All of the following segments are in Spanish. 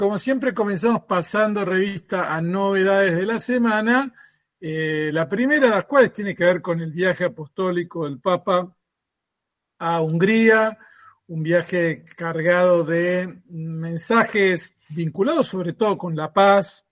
como siempre comenzamos pasando revista a novedades de la semana, la primera de las cuales tiene que ver con el viaje apostólico del Papa a Hungría, un viaje cargado de mensajes vinculados sobre todo con la paz,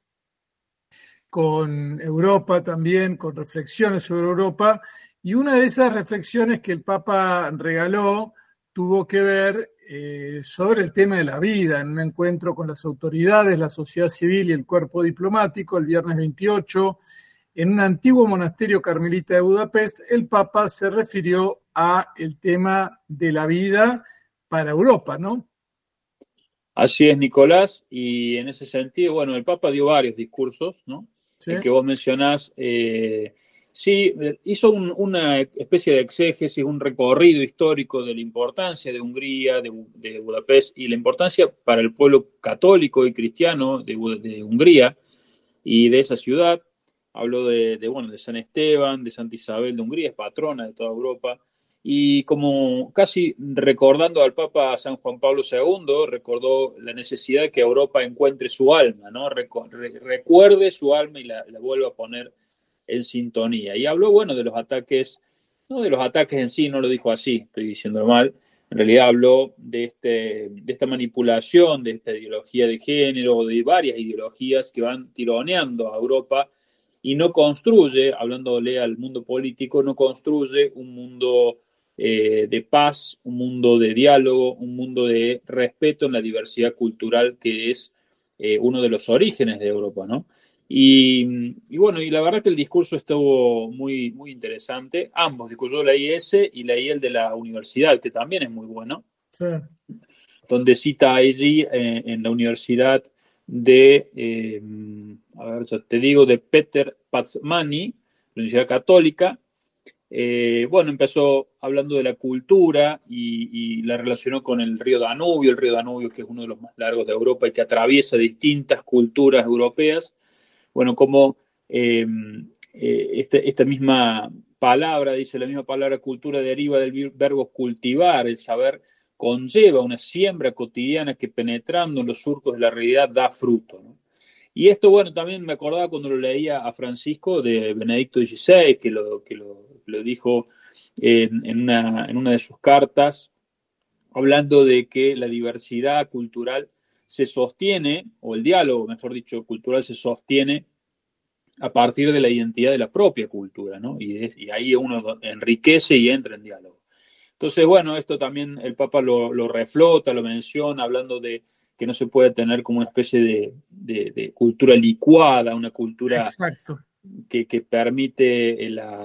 con Europa también, con reflexiones sobre Europa, y una de esas reflexiones que el Papa regaló tuvo que ver sobre el tema de la vida, en un encuentro con las autoridades, la sociedad civil y el cuerpo diplomático el viernes 28, en un antiguo monasterio carmelita de Budapest. El Papa se refirió a el tema de la vida para Europa, ¿no? Así es, Nicolás, y en ese sentido, bueno, el Papa dio varios discursos, ¿no? ¿Sí? El que vos mencionás, sí, hizo una especie de exégesis, un recorrido histórico de la importancia de Hungría, de Budapest, y la importancia para el pueblo católico y cristiano de Hungría y de esa ciudad. Habló bueno, de San Esteban, de Santa Isabel de Hungría, es patrona de toda Europa. Y como casi recordando al Papa San Juan Pablo II, recordó la necesidad de que Europa encuentre su alma, ¿no? Recuerde su alma y la vuelva a poner en sintonía. Y habló, bueno, de los ataques, no de los ataques en sí, no lo dijo así, estoy diciéndolo mal. En realidad habló de esta manipulación, de esta ideología de género, de varias ideologías que van tironeando a Europa y no construye, hablándole al mundo político, no construye un mundo de paz, un mundo de diálogo, un mundo de respeto en la diversidad cultural que es uno de los orígenes de Europa, ¿no? Y bueno, y la verdad que el discurso estuvo muy, muy interesante. Ambos discursos, yo leí ese y leí el de la universidad, que también es muy bueno, Sí. donde cita allí en la universidad a ver, ya te digo, de Peter Pazmani, la Universidad Católica. Bueno, empezó hablando de la cultura y la relacionó con el río Danubio que es uno de los más largos de Europa y que atraviesa distintas culturas europeas. Bueno, como esta misma palabra, dice la misma palabra cultura, deriva del verbo cultivar, el saber conlleva una siembra cotidiana que penetrando en los surcos de la realidad da fruto, ¿no? Y esto, bueno, también me acordaba cuando lo leía a Francisco de Benedicto XVI, que lo dijo en una de sus cartas, hablando de que la diversidad cultural se sostiene, o el diálogo, mejor dicho, cultural se sostiene a partir de la identidad de la propia cultura, ¿no? Y ahí uno enriquece y entra en diálogo. Entonces, bueno, esto también el Papa lo reflota, lo menciona, hablando de que no se puede tener como una especie de cultura licuada, una cultura Exacto. que permite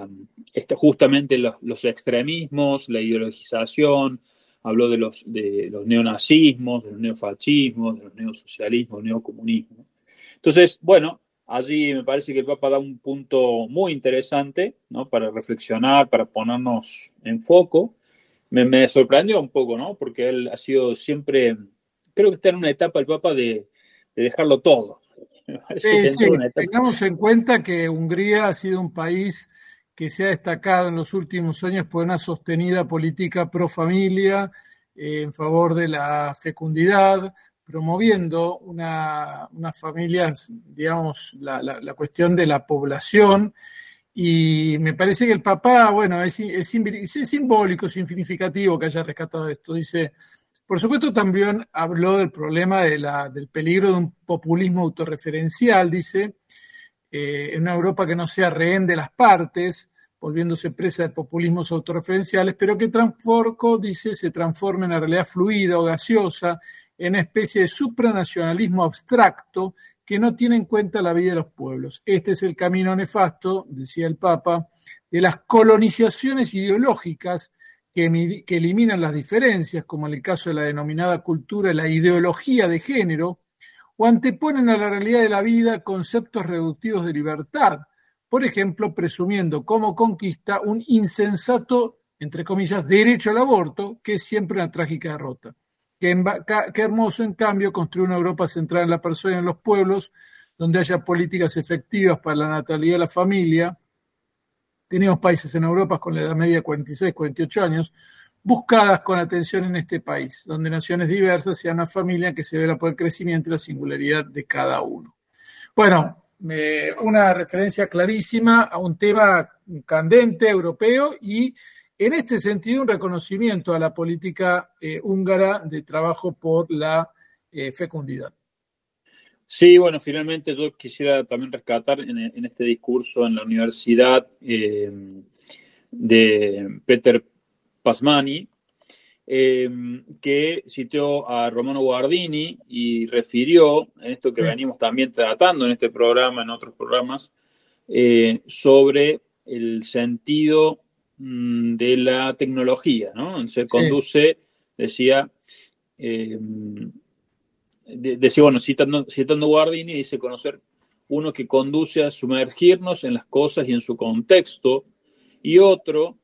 justamente los extremismos, la ideologización, habló de los neonazismos, de los neofascismos, de los neosocialismos, neocomunismos. Entonces, bueno, allí me parece que el Papa da un punto muy interesante, ¿no? Para reflexionar, para ponernos en foco. Me sorprendió un poco, ¿no? Porque él ha sido siempre, creo que está en una etapa el Papa de dejarlo todo. Me parece Sí, que sí, entró en una etapa. tengamos en cuenta que Hungría ha sido un país que se ha destacado en los últimos años por una sostenida política pro familia, en favor de la fecundidad, promoviendo unas familias, digamos, la cuestión de la población. Y me parece que el papá, bueno, es simbólico, es significativo que haya rescatado esto. Dice, por supuesto, también habló del problema del peligro de un populismo autorreferencial, dice, en una Europa que no sea rehén de las partes, volviéndose presa de populismos autorreferenciales, pero que tampoco, dice, se transforme en una realidad fluida o gaseosa, en una especie de supranacionalismo abstracto que no tiene en cuenta la vida de los pueblos. Este es el camino nefasto, decía el Papa, de las colonizaciones ideológicas que eliminan las diferencias, como en el caso de la denominada cultura y la ideología de género, o anteponen a la realidad de la vida conceptos reductivos de libertad, por ejemplo, presumiendo como conquista un insensato, entre comillas, derecho al aborto, que es siempre una trágica derrota. Qué hermoso, en cambio, construir una Europa centrada en la persona y en los pueblos, donde haya políticas efectivas para la natalidad y la familia. Tenemos países en Europa con la edad media de 46, 48 años, buscadas con atención en este país, donde naciones diversas sean una familia que se vela por el crecimiento y la singularidad de cada uno. Bueno, una referencia clarísima a un tema candente europeo y en este sentido un reconocimiento a la política húngara de trabajo por la fecundidad. Sí, bueno, finalmente yo quisiera también rescatar en este discurso en la universidad de Peter Pasmani, que citó a Romano Guardini y refirió en esto que venimos también tratando en este programa, en otros programas, sobre el sentido de la tecnología, ¿no? Se conduce, decía, bueno, citando Guardini, dice conocer uno que conduce a sumergirnos en las cosas y en su contexto, y otro,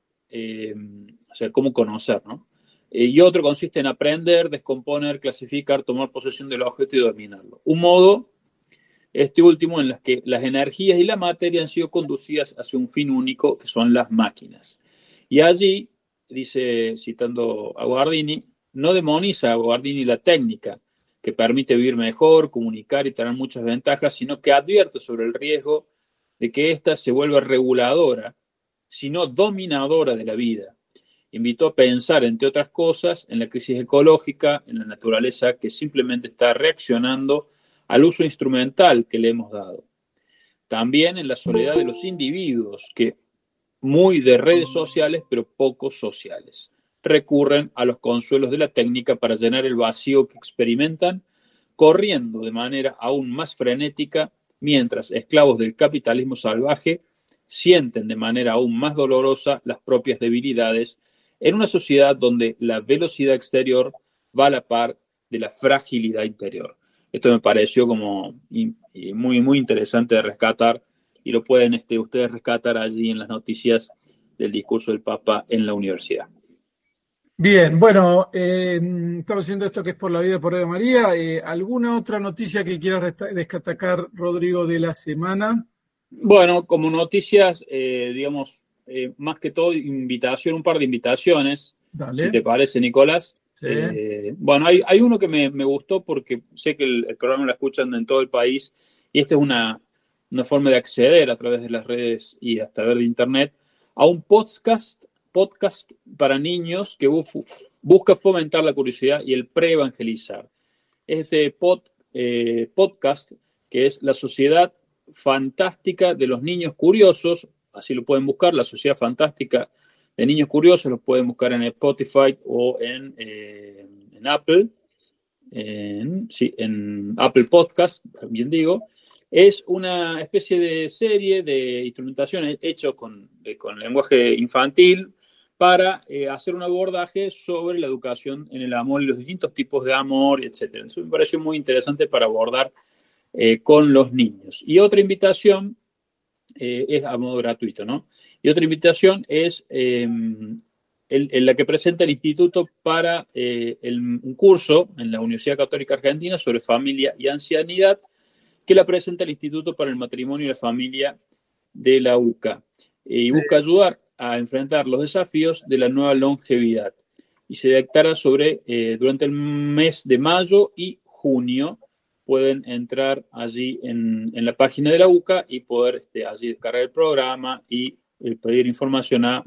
o sea, cómo conocer, ¿no? Y otro consiste en aprender, descomponer, clasificar, tomar posesión del objeto y dominarlo. Un modo, este último, en el que las energías y la materia han sido conducidas hacia un fin único, que son las máquinas. Y allí, dice, citando a Guardini, no demoniza a Guardini la técnica, que permite vivir mejor, comunicar y tener muchas ventajas, sino que advierte sobre el riesgo de que ésta se vuelva reguladora, sino dominadora de la vida. Invitó a pensar, entre otras cosas, en la crisis ecológica, en la naturaleza que simplemente está reaccionando al uso instrumental que le hemos dado. También en la soledad de los individuos, que muy de redes sociales, pero poco sociales, recurren a los consuelos de la técnica para llenar el vacío que experimentan, corriendo de manera aún más frenética, mientras esclavos del capitalismo salvaje sienten de manera aún más dolorosa las propias debilidades en una sociedad donde la velocidad exterior va a la par de la fragilidad interior. Esto me pareció como muy, muy interesante de rescatar y lo pueden ustedes rescatar allí en las noticias del discurso del Papa en la universidad. Bien, bueno, estamos haciendo esto que es por la vida por Radio María. ¿Alguna otra noticia que quieras destacar, Rodrigo, de la semana? Bueno, como noticias, digamos, más que todo un par de invitaciones, Dale. si te parece, Nicolás. Sí. Bueno, hay uno que me gustó porque sé que el programa lo escuchan en todo el país y esta es una forma de acceder a través de las redes y a través de internet a un podcast para niños que busca fomentar la curiosidad y el pre-evangelizar. Este podcast, que es La Sociedad Fantástica de los Niños Curiosos, así lo pueden buscar, La Sociedad Fantástica de Niños Curiosos, lo pueden buscar en Spotify o en Apple, en Apple Podcast, bien digo. Es una especie de serie de instrumentación hecho con lenguaje infantil para hacer un abordaje sobre la educación en el amor y los distintos tipos de amor, etc. Eso me pareció muy interesante para abordar con los niños. Y otra invitación es a modo gratuito, ¿no? Y otra invitación es la que presenta el Instituto para un curso en la Universidad Católica Argentina sobre familia y ancianidad, que la presenta el Instituto para el Matrimonio y la Familia de la UCA. Y busca ayudar a enfrentar los desafíos de la nueva longevidad. Y se dictará durante el mes de mayo y junio. Pueden entrar allí en la página de la UCA y poder allí descargar el programa y pedir información a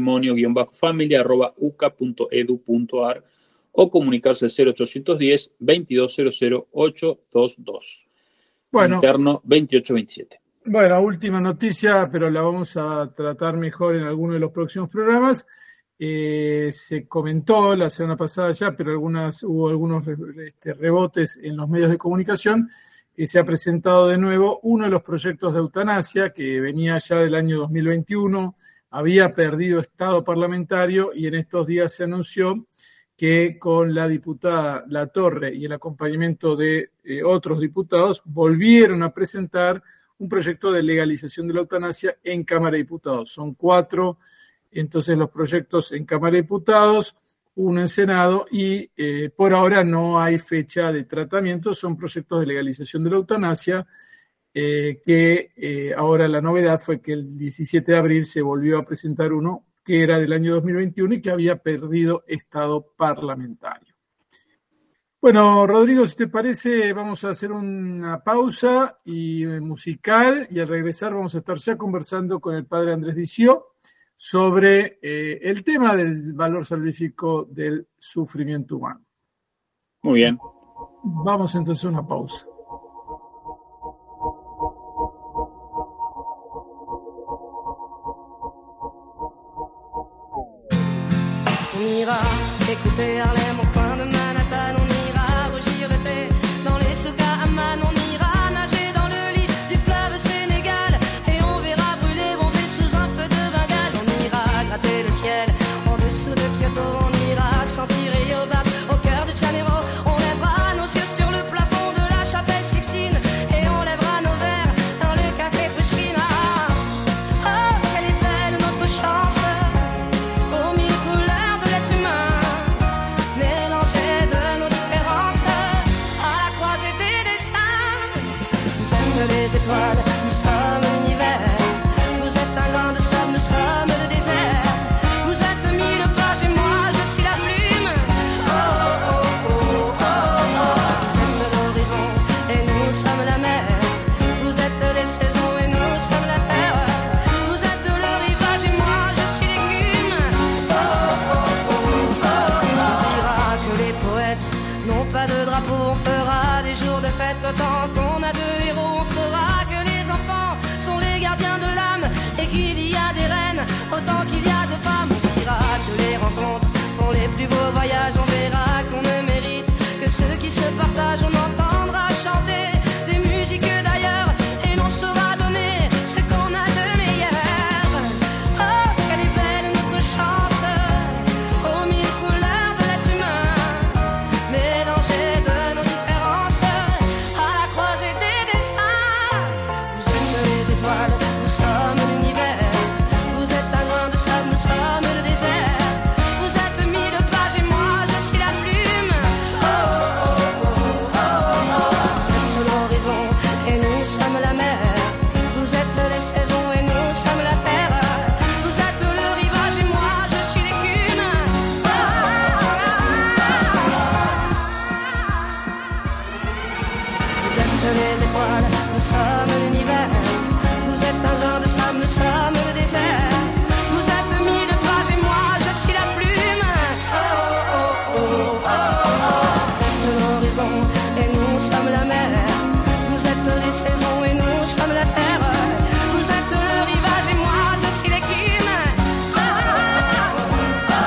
matrimonio-familia@uca.edu.ar o comunicarse al 0810 2200 822. Bueno, interno 2827. Bueno, última noticia, pero la vamos a tratar mejor en alguno de los próximos programas. Se comentó la semana pasada ya, pero hubo algunos rebotes en los medios de comunicación, que se ha presentado de nuevo uno de los proyectos de eutanasia que venía ya del año 2021, había perdido estado parlamentario y en estos días se anunció que con la diputada Latorre y el acompañamiento de otros diputados volvieron a presentar un proyecto de legalización de la eutanasia en Cámara de Diputados. Son 4, entonces, los proyectos en Cámara de Diputados, uno en Senado y por ahora no hay fecha de tratamiento. Son proyectos de legalización de la eutanasia que ahora la novedad fue que el 17 de abril se volvió a presentar uno que era del año 2021 y que había perdido estado parlamentario. Bueno, Rodrigo, si te parece, vamos a hacer una pausa musical y al regresar vamos a estar ya conversando con el padre Andrés Dició sobre el tema del valor salvífico del sufrimiento humano. Muy bien. Vamos entonces a una pausa. On ira écouter Harlem au coin de Manhattan, on ira rougir l'été dans les souks à Amman, on ira nager dans le lit du fleuve Sénégal et on verra brûler bomber sous un feu de Bengale. On ira gratter le ciel en dessous de Kyoto, on ira sentir Rio battre au cœur de Janeiro, on lèvera nos yeux sur le plafond de la chapelle Sixtine et on lèvera nos verres dans le café Pushkin. Oh, quelle est belle notre chance aux mille couleurs de l'être humain, mélangées de nos différences à la croisée des destins. Vous êtes les étoiles, nous sommes l'univers. Vous êtes un grain de sable, nous sommes le désert. Vous êtes mille pages et moi je suis la plume. Oh oh oh oh oh oh. Vous êtes l'horizon et nous sommes la mer. Vous êtes les saisons et nous sommes la terre. Vous êtes le rivage et moi je suis l'écume. Oh oh oh oh oh. On dira que les poètes n'ont pas de drapeau, on fera des jours de fête autant qu'on a de héros. On saura que les enfants sont les gardiens de l'âme et qu'il y a des reines autant qu'il y a de femmes. On dira que les rencontres font les plus beaux voyages. On verra qu'on ne mérite que ceux qui se partagent. On entendra chanter des musiques d'ailleurs et l'on saura donner ce qu'on a de meilleur. Oh, quelle est belle notre chance aux mille couleurs de l'être humain, mélangées de nos différences à la croisée des destins. Vous êtes les étoiles, nous sommes l'univers. Vous êtes un grain de sable, nous sommes le désert. Vous êtes mille pages et moi je suis la plume. Oh oh oh oh oh oh. Vous êtes l'horizon et nous sommes la mer. Vous êtes les saisons et nous sommes la terre. Vous êtes le rivage et moi je suis l'écume. Oh, oh, oh, oh. Vous êtes les étoiles, nous sommes l'univers. Vous êtes un grain de sable, nous sommes le désert. Vous êtes mille pages et moi je suis la plume. Oh oh oh oh oh. Vous êtes l'horizon et nous sommes la mer. Vous êtes les saisons et nous sommes la terre. Vous êtes le rivage et moi je suis l'écume. Oh oh oh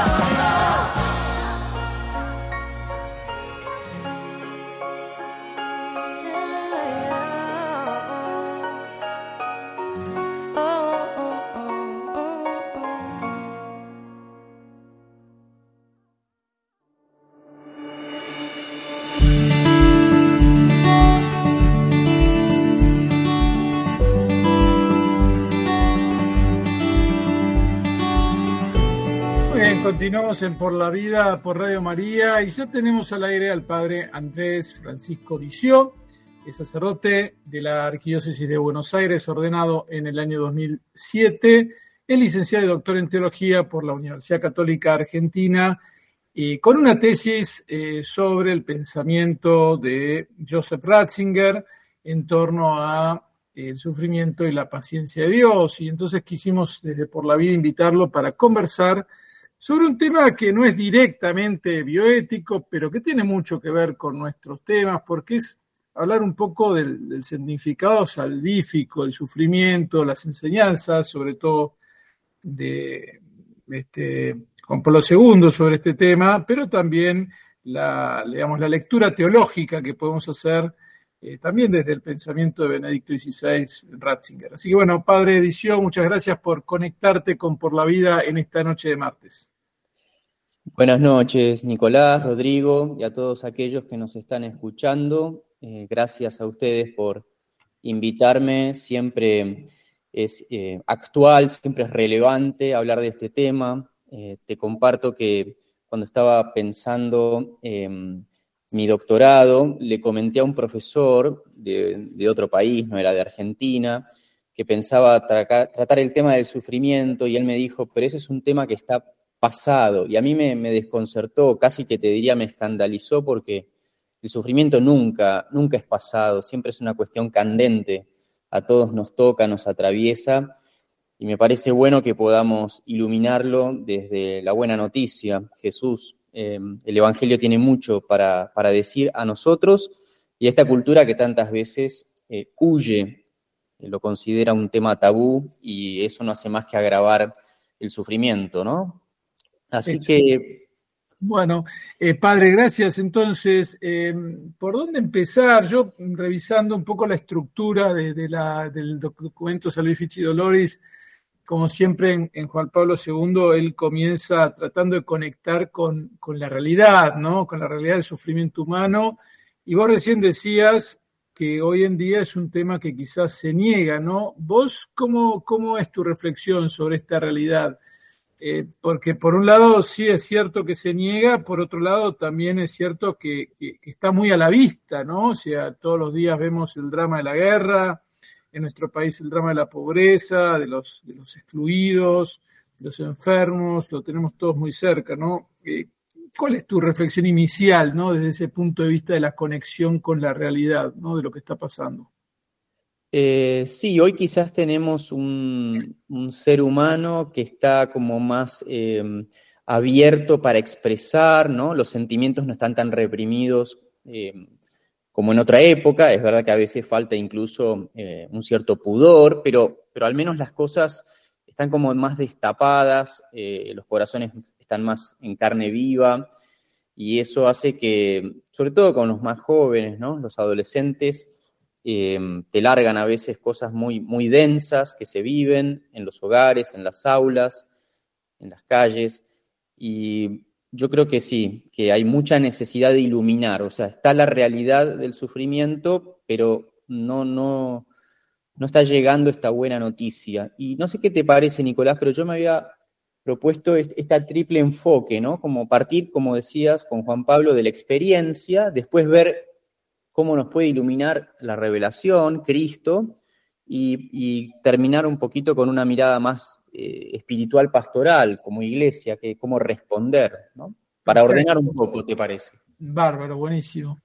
Muy bien, continuamos en Por la Vida, por Radio María, y ya tenemos al aire al padre Andrés Francisco Dició, es sacerdote de la Arquidiócesis de Buenos Aires, ordenado en el año 2007, es licenciado y doctor en Teología por la Universidad Católica Argentina, con una tesis sobre el pensamiento de Joseph Ratzinger en torno a el sufrimiento y la paciencia de Dios. Y entonces quisimos desde Por la Vida invitarlo para conversar sobre un tema que no es directamente bioético, pero que tiene mucho que ver con nuestros temas, porque es hablar un poco del significado salvífico, del sufrimiento, las enseñanzas, sobre todo de Juan Pablo II sobre este tema, pero también la lectura teológica que podemos hacer también desde el pensamiento de Benedicto XVI Ratzinger. Así que bueno, padre Dició, muchas gracias por conectarte con Por la Vida en esta noche de martes. Buenas noches, Nicolás, Rodrigo y a todos aquellos que nos están escuchando. Gracias a ustedes por invitarme. Siempre es actual, siempre es relevante hablar de este tema. Te comparto que cuando estaba pensando mi doctorado, le comenté a un profesor de otro país, no era de Argentina, que pensaba tratar el tema del sufrimiento, y él me dijo, pero ese es un tema que está pasado, y a mí me desconcertó, casi que te diría me escandalizó, porque el sufrimiento nunca es pasado, siempre es una cuestión candente, a todos nos toca, nos atraviesa, y me parece bueno que podamos iluminarlo desde la buena noticia. Jesús, el Evangelio tiene mucho para decir a nosotros y a esta cultura que tantas veces huye, lo considera un tema tabú, y eso no hace más que agravar el sufrimiento, ¿no? Así que... Bueno, padre, gracias. Entonces, ¿por dónde empezar? Yo, revisando un poco la estructura del documento Salvifici Doloris, como siempre en Juan Pablo II, él comienza tratando de conectar con la realidad, ¿no? Con la realidad del sufrimiento humano. Y vos recién decías que hoy en día es un tema que quizás se niega, ¿no? ¿Vos cómo es tu reflexión sobre esta realidad? Porque por un lado sí es cierto que se niega, por otro lado también es cierto que está muy a la vista, ¿no? O sea, todos los días vemos el drama de la guerra, en nuestro país el drama de la pobreza, de los excluidos, de los enfermos, lo tenemos todos muy cerca, ¿no? ¿Cuál es tu reflexión inicial, ¿no? Desde ese punto de vista de la conexión con la realidad, ¿no? De lo que está pasando. Sí, hoy quizás tenemos un ser humano que está como más abierto para expresar, ¿no? Los sentimientos no están tan reprimidos como en otra época. Es verdad que a veces falta incluso un cierto pudor, pero al menos las cosas están como más destapadas, los corazones están más en carne viva, y eso hace que, sobre todo con los más jóvenes, ¿no? Los adolescentes, te largan a veces cosas muy, muy densas que se viven en los hogares, en las aulas, en las calles, y yo creo que sí, que hay mucha necesidad de iluminar, o sea, está la realidad del sufrimiento, pero no está llegando esta buena noticia. Y no sé qué te parece, Nicolás, pero yo me había propuesto este triple enfoque, ¿no? Como partir, como decías, con Juan Pablo, de la experiencia, después ver cómo nos puede iluminar la revelación, Cristo, y terminar un poquito con una mirada más espiritual, pastoral, como iglesia, que cómo responder, ¿no? Para Perfecto. ordenar un poco, ¿te parece? Bárbaro, buenísimo.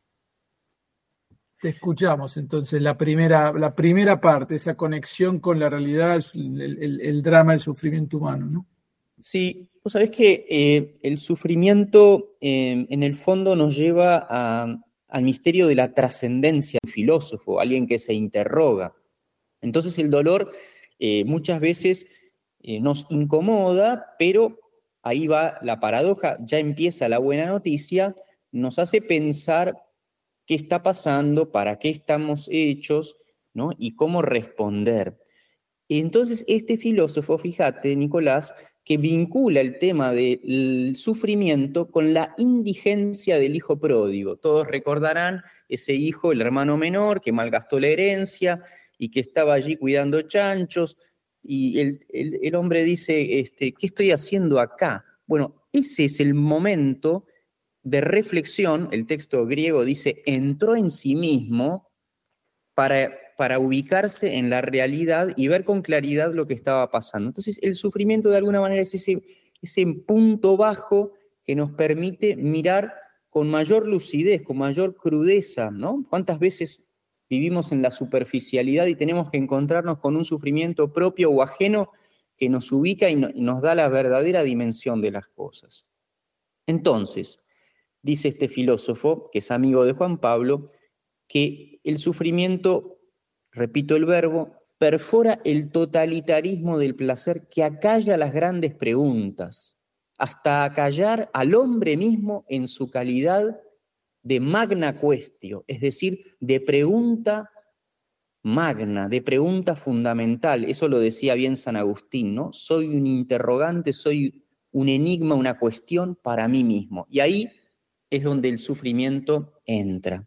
Te escuchamos entonces, la primera parte, esa conexión con la realidad, el drama, el sufrimiento humano, ¿no? Sí, vos sabés que el sufrimiento en el fondo nos lleva al misterio de la trascendencia, un filósofo, alguien que se interroga. Entonces el dolor muchas veces nos incomoda, pero ahí va la paradoja, ya empieza la buena noticia, nos hace pensar qué está pasando, para qué estamos hechos, ¿no? Y cómo responder. Entonces este filósofo, fíjate, Nicolás, que vincula el tema del sufrimiento con la indigencia del hijo pródigo. Todos recordarán ese hijo, el hermano menor, que malgastó la herencia y que estaba allí cuidando chanchos, y el hombre dice, ¿qué estoy haciendo acá? Bueno, ese es el momento de reflexión. El texto griego dice, entró en sí mismo para ubicarse en la realidad y ver con claridad lo que estaba pasando. Entonces, el sufrimiento de alguna manera es ese punto bajo que nos permite mirar con mayor lucidez, con mayor crudeza, ¿no? ¿Cuántas veces vivimos en la superficialidad y tenemos que encontrarnos con un sufrimiento propio o ajeno que nos ubica y nos da la verdadera dimensión de las cosas? Entonces, dice este filósofo, que es amigo de Juan Pablo, que el sufrimiento, repito el verbo, perfora el totalitarismo del placer que acalla las grandes preguntas, hasta acallar al hombre mismo en su calidad de magna quaestio, es decir, de pregunta magna, de pregunta fundamental. Eso lo decía bien San Agustín, ¿no? Soy un interrogante, soy un enigma, una cuestión para mí mismo. Y ahí es donde el sufrimiento entra.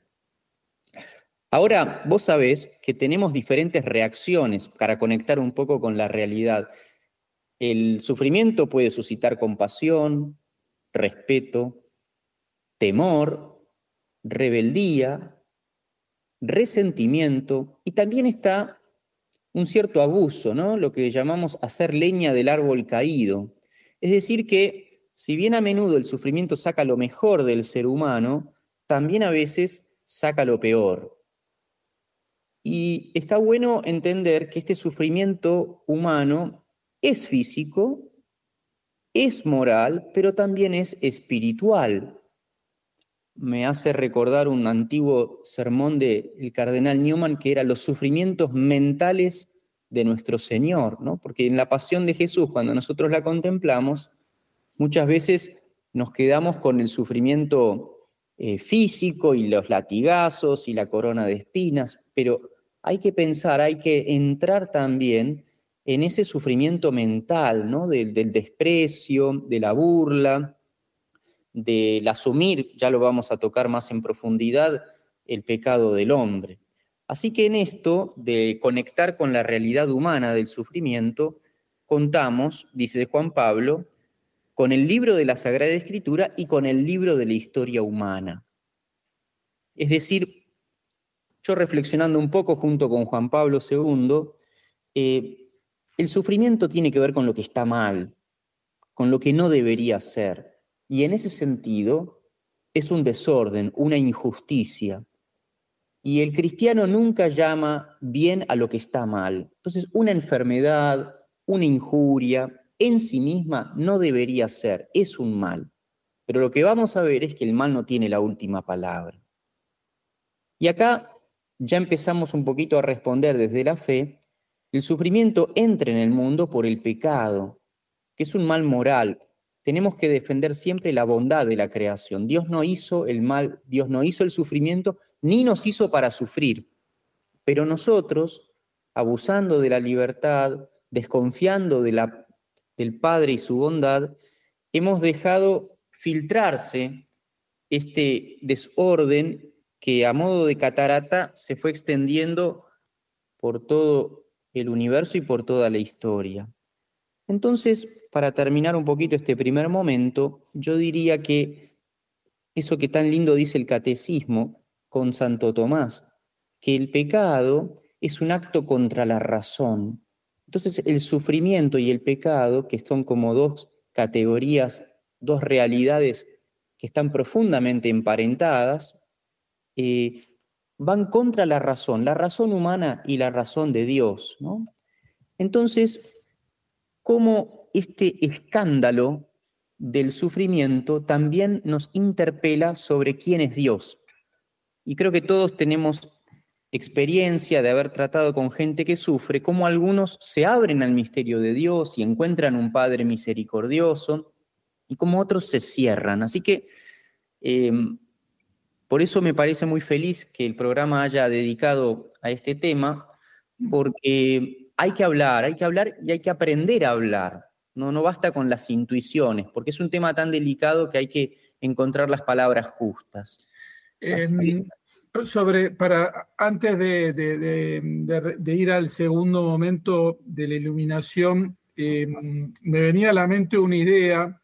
Ahora, vos sabés que tenemos diferentes reacciones para conectar un poco con la realidad. El sufrimiento puede suscitar compasión, respeto, temor, rebeldía, resentimiento, y también está un cierto abuso, ¿no? Lo que llamamos hacer leña del árbol caído. Es decir que, si bien a menudo el sufrimiento saca lo mejor del ser humano, también a veces saca lo peor. Y está bueno entender que este sufrimiento humano es físico, es moral, pero también es espiritual. Me hace recordar un antiguo sermón del cardenal Newman, que era los sufrimientos mentales de nuestro Señor, ¿no? Porque en la pasión de Jesús, cuando nosotros la contemplamos, muchas veces nos quedamos con el sufrimiento físico y los latigazos y la corona de espinas, pero hay que pensar, hay que entrar también en ese sufrimiento mental, ¿no? Del desprecio, de la burla, del asumir, ya lo vamos a tocar más en profundidad, el pecado del hombre. Así que en esto de conectar con la realidad humana del sufrimiento, contamos, dice Juan Pablo, con el libro de la Sagrada Escritura y con el libro de la historia humana. Es decir, yo reflexionando un poco junto con Juan Pablo II, el sufrimiento tiene que ver con lo que está mal, con lo que no debería ser. Y en ese sentido es un desorden, una injusticia. Y el cristiano nunca llama bien a lo que está mal. Entonces, una enfermedad, una injuria, en sí misma no debería ser, es un mal. Pero lo que vamos a ver es que el mal no tiene la última palabra. Y acá ya empezamos un poquito a responder desde la fe. El sufrimiento entra en el mundo por el pecado, que es un mal moral. Tenemos que defender siempre la bondad de la creación. Dios no hizo el mal, Dios no hizo el sufrimiento, ni nos hizo para sufrir. Pero nosotros, abusando de la libertad, desconfiando del Padre y su bondad, hemos dejado filtrarse este desorden que a modo de catarata se fue extendiendo por todo el universo y por toda la historia. Entonces, para terminar un poquito este primer momento, yo diría que eso que tan lindo dice el catecismo con Santo Tomás, que el pecado es un acto contra la razón. Entonces, el sufrimiento y el pecado, que son como dos categorías, dos realidades que están profundamente emparentadas, van contra la razón humana y la razón de Dios, ¿no? Entonces, cómo este escándalo del sufrimiento también nos interpela sobre quién es Dios. Y creo que todos tenemos experiencia de haber tratado con gente que sufre, cómo algunos se abren al misterio de Dios y encuentran un Padre misericordioso, y cómo otros se cierran. Así que por eso me parece muy feliz que el programa haya dedicado a este tema, porque hay que hablar y hay que aprender a hablar. No basta con las intuiciones, porque es un tema tan delicado que hay que encontrar las palabras justas. Antes de ir al segundo momento de la iluminación, me venía a la mente una idea.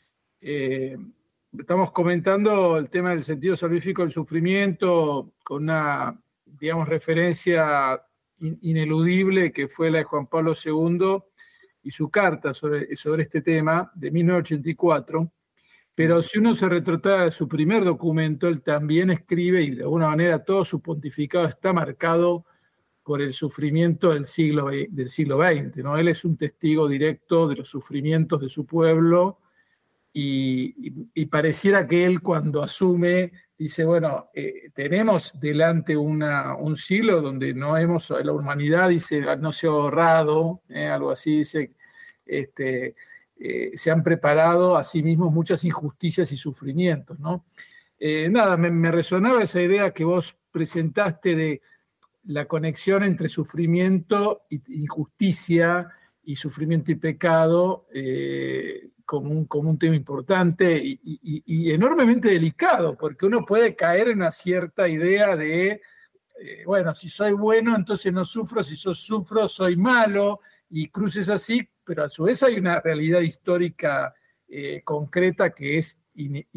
Estamos comentando el tema del sentido salvífico del sufrimiento con una, digamos, referencia ineludible que fue la de Juan Pablo II y su carta sobre este tema de 1984. Pero si uno se retrotrae a su primer documento, él también escribe, y de alguna manera todo su pontificado está marcado por el sufrimiento del siglo XX, ¿no? Él es un testigo directo de los sufrimientos de su pueblo, y pareciera que él, cuando asume, dice, bueno, tenemos delante un siglo donde la humanidad, dice, no se ha ahorrado, algo así, dice, se han preparado a sí mismos muchas injusticias y sufrimientos, ¿no? Me resonaba esa idea que vos presentaste de la conexión entre sufrimiento e injusticia, y sufrimiento y pecado, como un tema importante y enormemente delicado, porque uno puede caer en una cierta idea de, bueno, si soy bueno, entonces no sufro, si sufro, soy malo, y cruces así, pero a su vez hay una realidad histórica concreta que es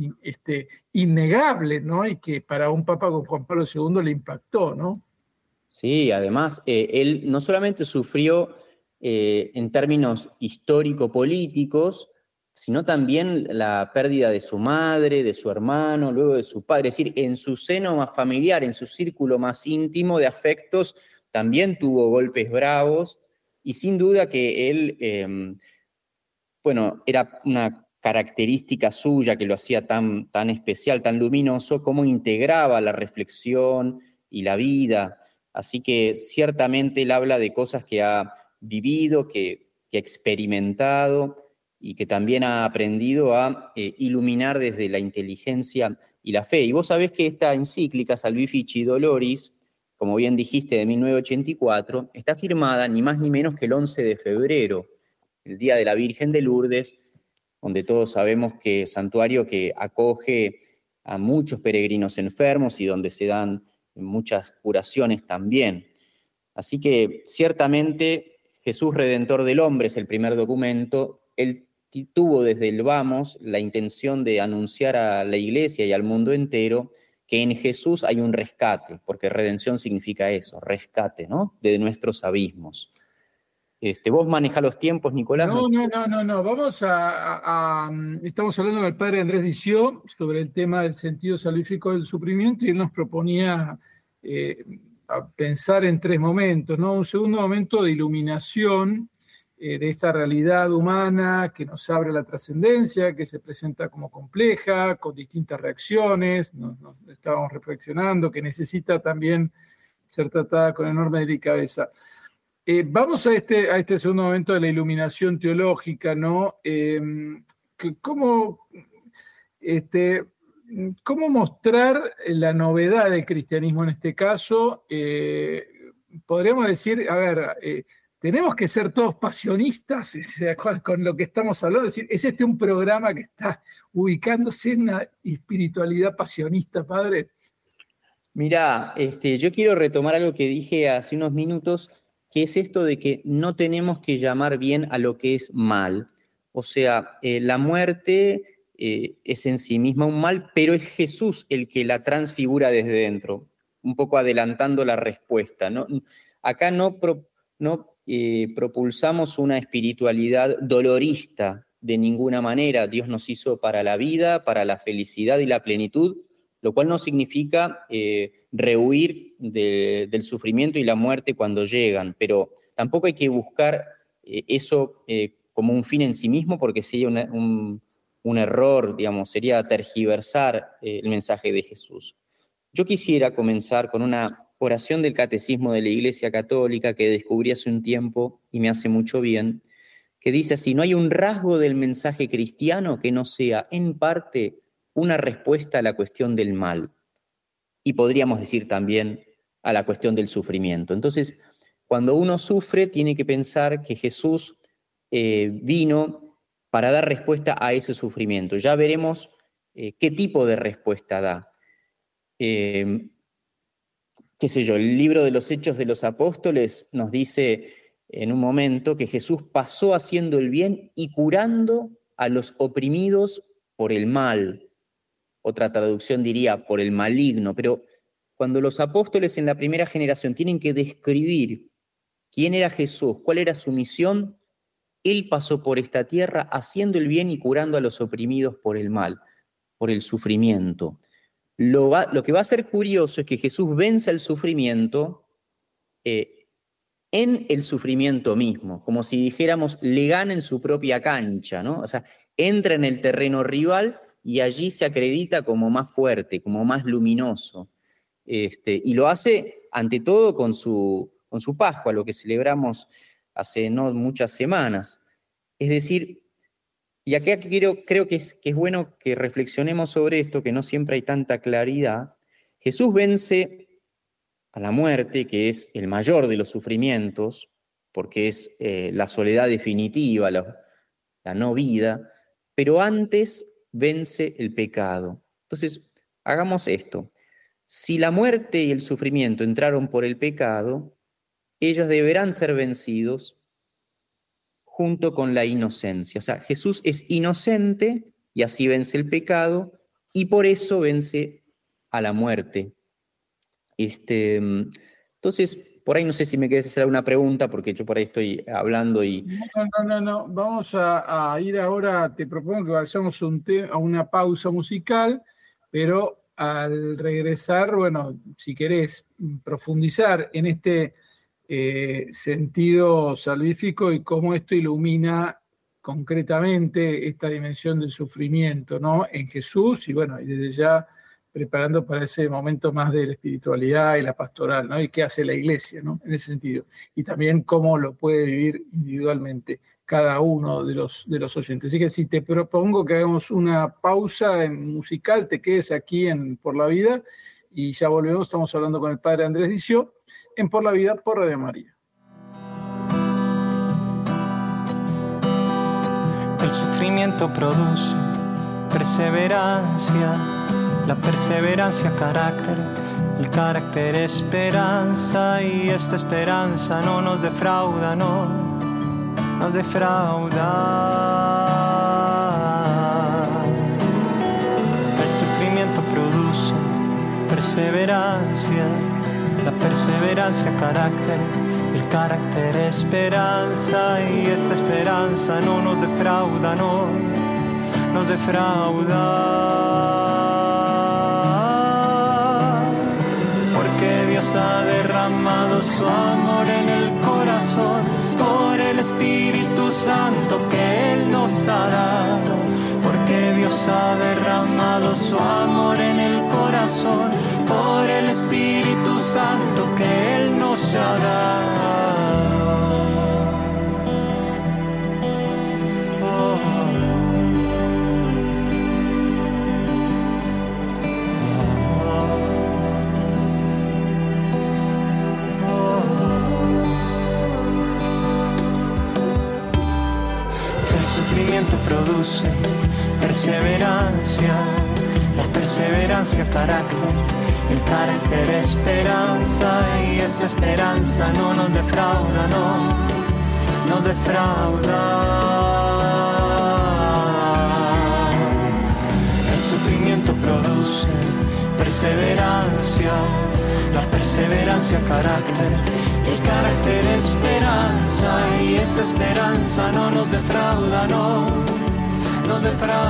innegable, ¿no? Y que para un papa como Juan Pablo II le impactó, ¿no? Sí, además, él no solamente sufrió en términos histórico-políticos, sino también la pérdida de su madre, de su hermano, luego de su padre. Es decir, en su seno más familiar, en su círculo más íntimo de afectos, también tuvo golpes bravos, y sin duda que él, bueno, era una característica suya que lo hacía tan, tan especial, tan luminoso, cómo integraba la reflexión y la vida. Así que ciertamente él habla de cosas que ha vivido, que ha experimentado y que también ha aprendido a iluminar desde la inteligencia y la fe. Y vos sabés que esta encíclica, Salvifici Doloris, como bien dijiste, de 1984, está firmada ni más ni menos que el 11 de febrero, el Día de la Virgen de Lourdes, donde todos sabemos que es santuario que acoge a muchos peregrinos enfermos y donde se dan muchas curaciones también. Así que ciertamente Jesús Redentor del Hombre es el primer documento. Él tuvo desde el vamos la intención de anunciar a la Iglesia y al mundo entero que en Jesús hay un rescate, porque redención significa eso, rescate, ¿no? De nuestros abismos. Vos manejás los tiempos, Nicolás. No. Estamos hablando del padre Andrés Dició sobre el tema del sentido salvífico del sufrimiento y él nos proponía a pensar en 3 momentos, ¿no? Un segundo momento de iluminación de esta realidad humana que nos abre a la trascendencia, que se presenta como compleja, con distintas reacciones, nos estábamos reflexionando, que necesita también ser tratada con enorme delicadeza. Vamos a este segundo momento de la iluminación teológica, ¿no? ¿Cómo mostrar la novedad del cristianismo en este caso? Podríamos decir, a ver, tenemos que ser todos pasionistas, o sea, con lo que estamos hablando. Es decir, ¿es este un programa que está ubicándose en una espiritualidad pasionista, padre? Mirá, yo quiero retomar algo que dije hace unos minutos, que es esto de que no tenemos que llamar bien a lo que es mal. O sea, la muerte es en sí misma un mal, pero es Jesús el que la transfigura desde dentro, un poco adelantando la respuesta, ¿no? Acá no propulsamos una espiritualidad dolorista de ninguna manera. Dios nos hizo para la vida, para la felicidad y la plenitud, lo cual no significa rehuir del sufrimiento y la muerte cuando llegan, pero tampoco hay que buscar eso como un fin en sí mismo, porque sería un error, digamos, sería tergiversar el mensaje de Jesús. Yo quisiera comenzar con una oración del Catecismo de la Iglesia Católica que descubrí hace un tiempo y me hace mucho bien, que dice así: no hay un rasgo del mensaje cristiano que no sea, en parte, una respuesta a la cuestión del mal. Y podríamos decir también a la cuestión del sufrimiento. Entonces, cuando uno sufre, tiene que pensar que Jesús vino para dar respuesta a ese sufrimiento. Ya veremos qué tipo de respuesta da. Qué sé yo, el libro de los Hechos de los Apóstoles nos dice en un momento que Jesús pasó haciendo el bien y curando a los oprimidos por el mal. Otra traducción diría por el maligno, pero cuando los apóstoles en la primera generación tienen que describir quién era Jesús, cuál era su misión, él pasó por esta tierra haciendo el bien y curando a los oprimidos por el mal, por el sufrimiento. Lo que va a ser curioso es que Jesús vence el sufrimiento en el sufrimiento mismo, como si dijéramos, le gana en su propia cancha, ¿no? O sea, entra en el terreno rival y allí se acredita como más fuerte, como más luminoso. Y lo hace, ante todo, con su Pascua, lo que celebramos hace no muchas semanas. Es decir, y acá creo que es bueno que reflexionemos sobre esto, que no siempre hay tanta claridad. Jesús vence a la muerte, que es el mayor de los sufrimientos, porque es la soledad definitiva, la no vida, pero antes vence el pecado. Entonces, hagamos esto. Si la muerte y el sufrimiento entraron por el pecado, ellos deberán ser vencidos junto con la inocencia. O sea, Jesús es inocente y así vence el pecado y por eso vence a la muerte. Entonces, por ahí no sé si me querés hacer alguna pregunta, porque yo por ahí estoy hablando y... No. Vamos a ir ahora, te propongo que vayamos a una pausa musical, pero al regresar, bueno, si querés profundizar en este sentido salvífico y cómo esto ilumina concretamente esta dimensión del sufrimiento, ¿no? En Jesús y bueno, y desde ya preparando para ese momento más de la espiritualidad y la pastoral, ¿no? Y qué hace la iglesia, ¿no? En ese sentido. Y también cómo lo puede vivir individualmente cada uno de los oyentes. Así que si te propongo que hagamos una pausa musical, te quedes aquí en Por la Vida y ya volvemos. Estamos hablando con el padre Andrés Dicio en Por la Vida por Radio María. El sufrimiento produce perseverancia, la perseverancia carácter, el carácter esperanza, y esta esperanza no nos defrauda, no nos defrauda. El sufrimiento produce perseverancia, la perseverancia carácter, el carácter esperanza, y esta esperanza no nos defrauda, no nos defrauda. Porque Dios ha derramado su amor en el corazón por el Espíritu Santo que Él nos ha dado. Porque Dios ha derramado su amor en el corazón por el Espíritu Santo que Él nos ha dado. El sufrimiento produce perseverancia, la perseverancia carácter, el carácter esperanza, y esta esperanza no nos defrauda, no nos defrauda. El sufrimiento produce perseverancia, la perseverancia carácter, el carácter esperanza, y esta esperanza no nos defrauda, no nos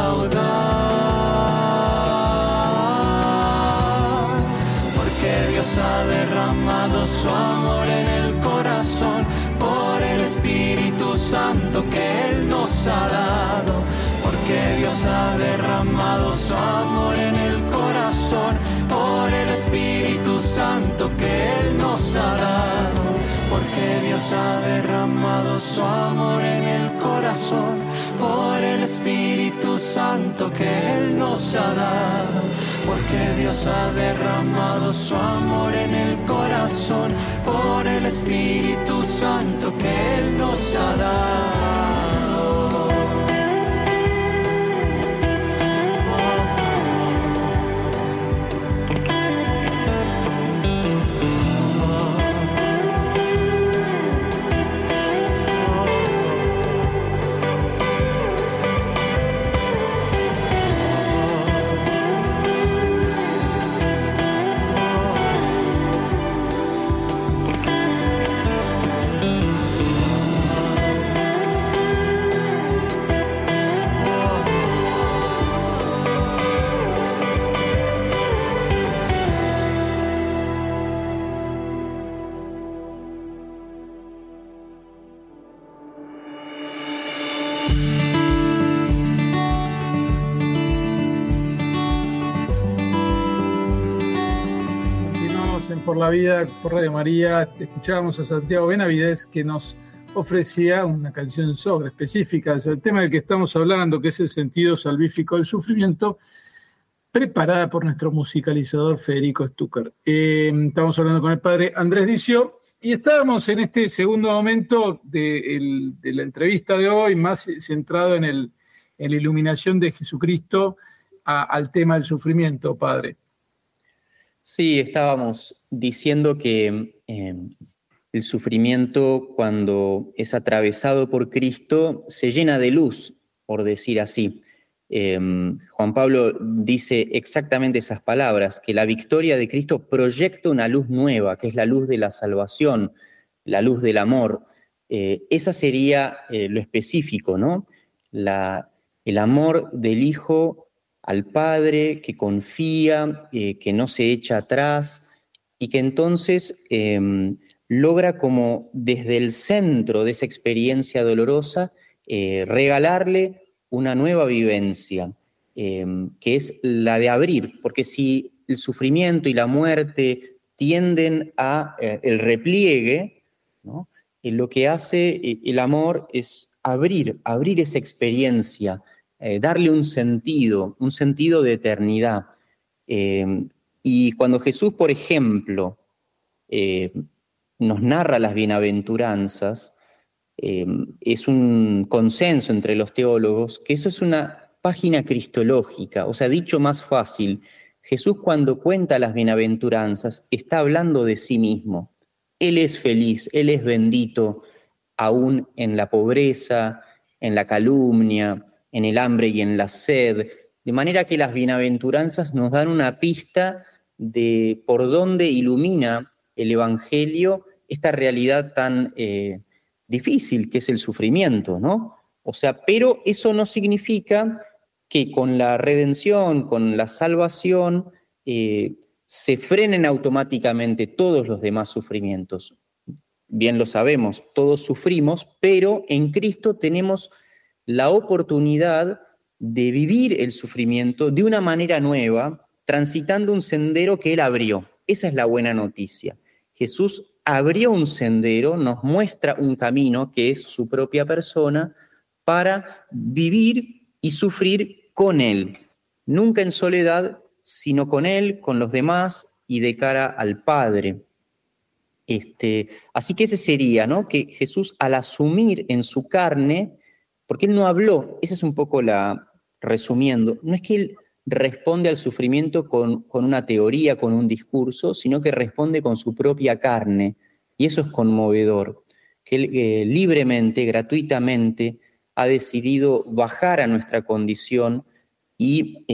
defrauda. Porque Dios ha derramado su amor en el corazón por el Espíritu Santo que Él nos ha dado. Porque Dios ha derramado su amor en el corazón por el Espíritu Santo que Él nos ha dado. Porque Dios ha derramado su amor en el corazón por el Espíritu Santo que Él nos ha dado. Porque Dios ha derramado su amor en el corazón por el Espíritu Santo que Él nos ha dado. Por la Vida, por Radio María, escuchábamos a Santiago Benavides que nos ofrecía una canción específica sobre el tema del que estamos hablando, que es el sentido salvífico del sufrimiento, preparada por nuestro musicalizador Federico Stucker. Estamos hablando con el padre Andrés Dicio y estábamos en este segundo momento de la entrevista de hoy, más centrado en la iluminación de Jesucristo al tema del sufrimiento, padre. Sí, estábamos diciendo que el sufrimiento, cuando es atravesado por Cristo, se llena de luz, por decir así. Juan Pablo dice exactamente esas palabras, que la victoria de Cristo proyecta una luz nueva, que es la luz de la salvación, la luz del amor. Esa sería lo específico, ¿no? El amor del Hijo al Padre, que confía, que no se echa atrás, y que entonces logra como desde el centro de esa experiencia dolorosa regalarle una nueva vivencia, que es la de abrir, porque si el sufrimiento y la muerte tienden a el repliegue, ¿no? Lo que hace el amor es abrir esa experiencia, darle un sentido de eternidad. Y cuando Jesús, por ejemplo, nos narra las bienaventuranzas, es un consenso entre los teólogos que eso es una página cristológica, o sea, dicho más fácil, Jesús cuando cuenta las bienaventuranzas está hablando de sí mismo. Él es feliz, Él es bendito, aún en la pobreza, en la calumnia, en el hambre y en la sed, de manera que las bienaventuranzas nos dan una pista de por dónde ilumina el Evangelio esta realidad tan difícil que es el sufrimiento, ¿no? O sea, pero eso no significa que con la redención, con la salvación, se frenen automáticamente todos los demás sufrimientos. Bien lo sabemos, todos sufrimos, pero en Cristo tenemos la oportunidad de vivir el sufrimiento de una manera nueva, transitando un sendero que Él abrió. Esa es la buena noticia. Jesús abrió un sendero, nos muestra un camino que es su propia persona para vivir y sufrir con Él. Nunca en soledad, sino con Él, con los demás y de cara al Padre. Así que ese sería, ¿no? Que Jesús al asumir en su carne, porque Él no habló, esa es un poco resumiendo, no es que Él responde al sufrimiento con una teoría, con un discurso, sino que responde con su propia carne. Y eso es conmovedor, que Él libremente, gratuitamente, ha decidido bajar a nuestra condición y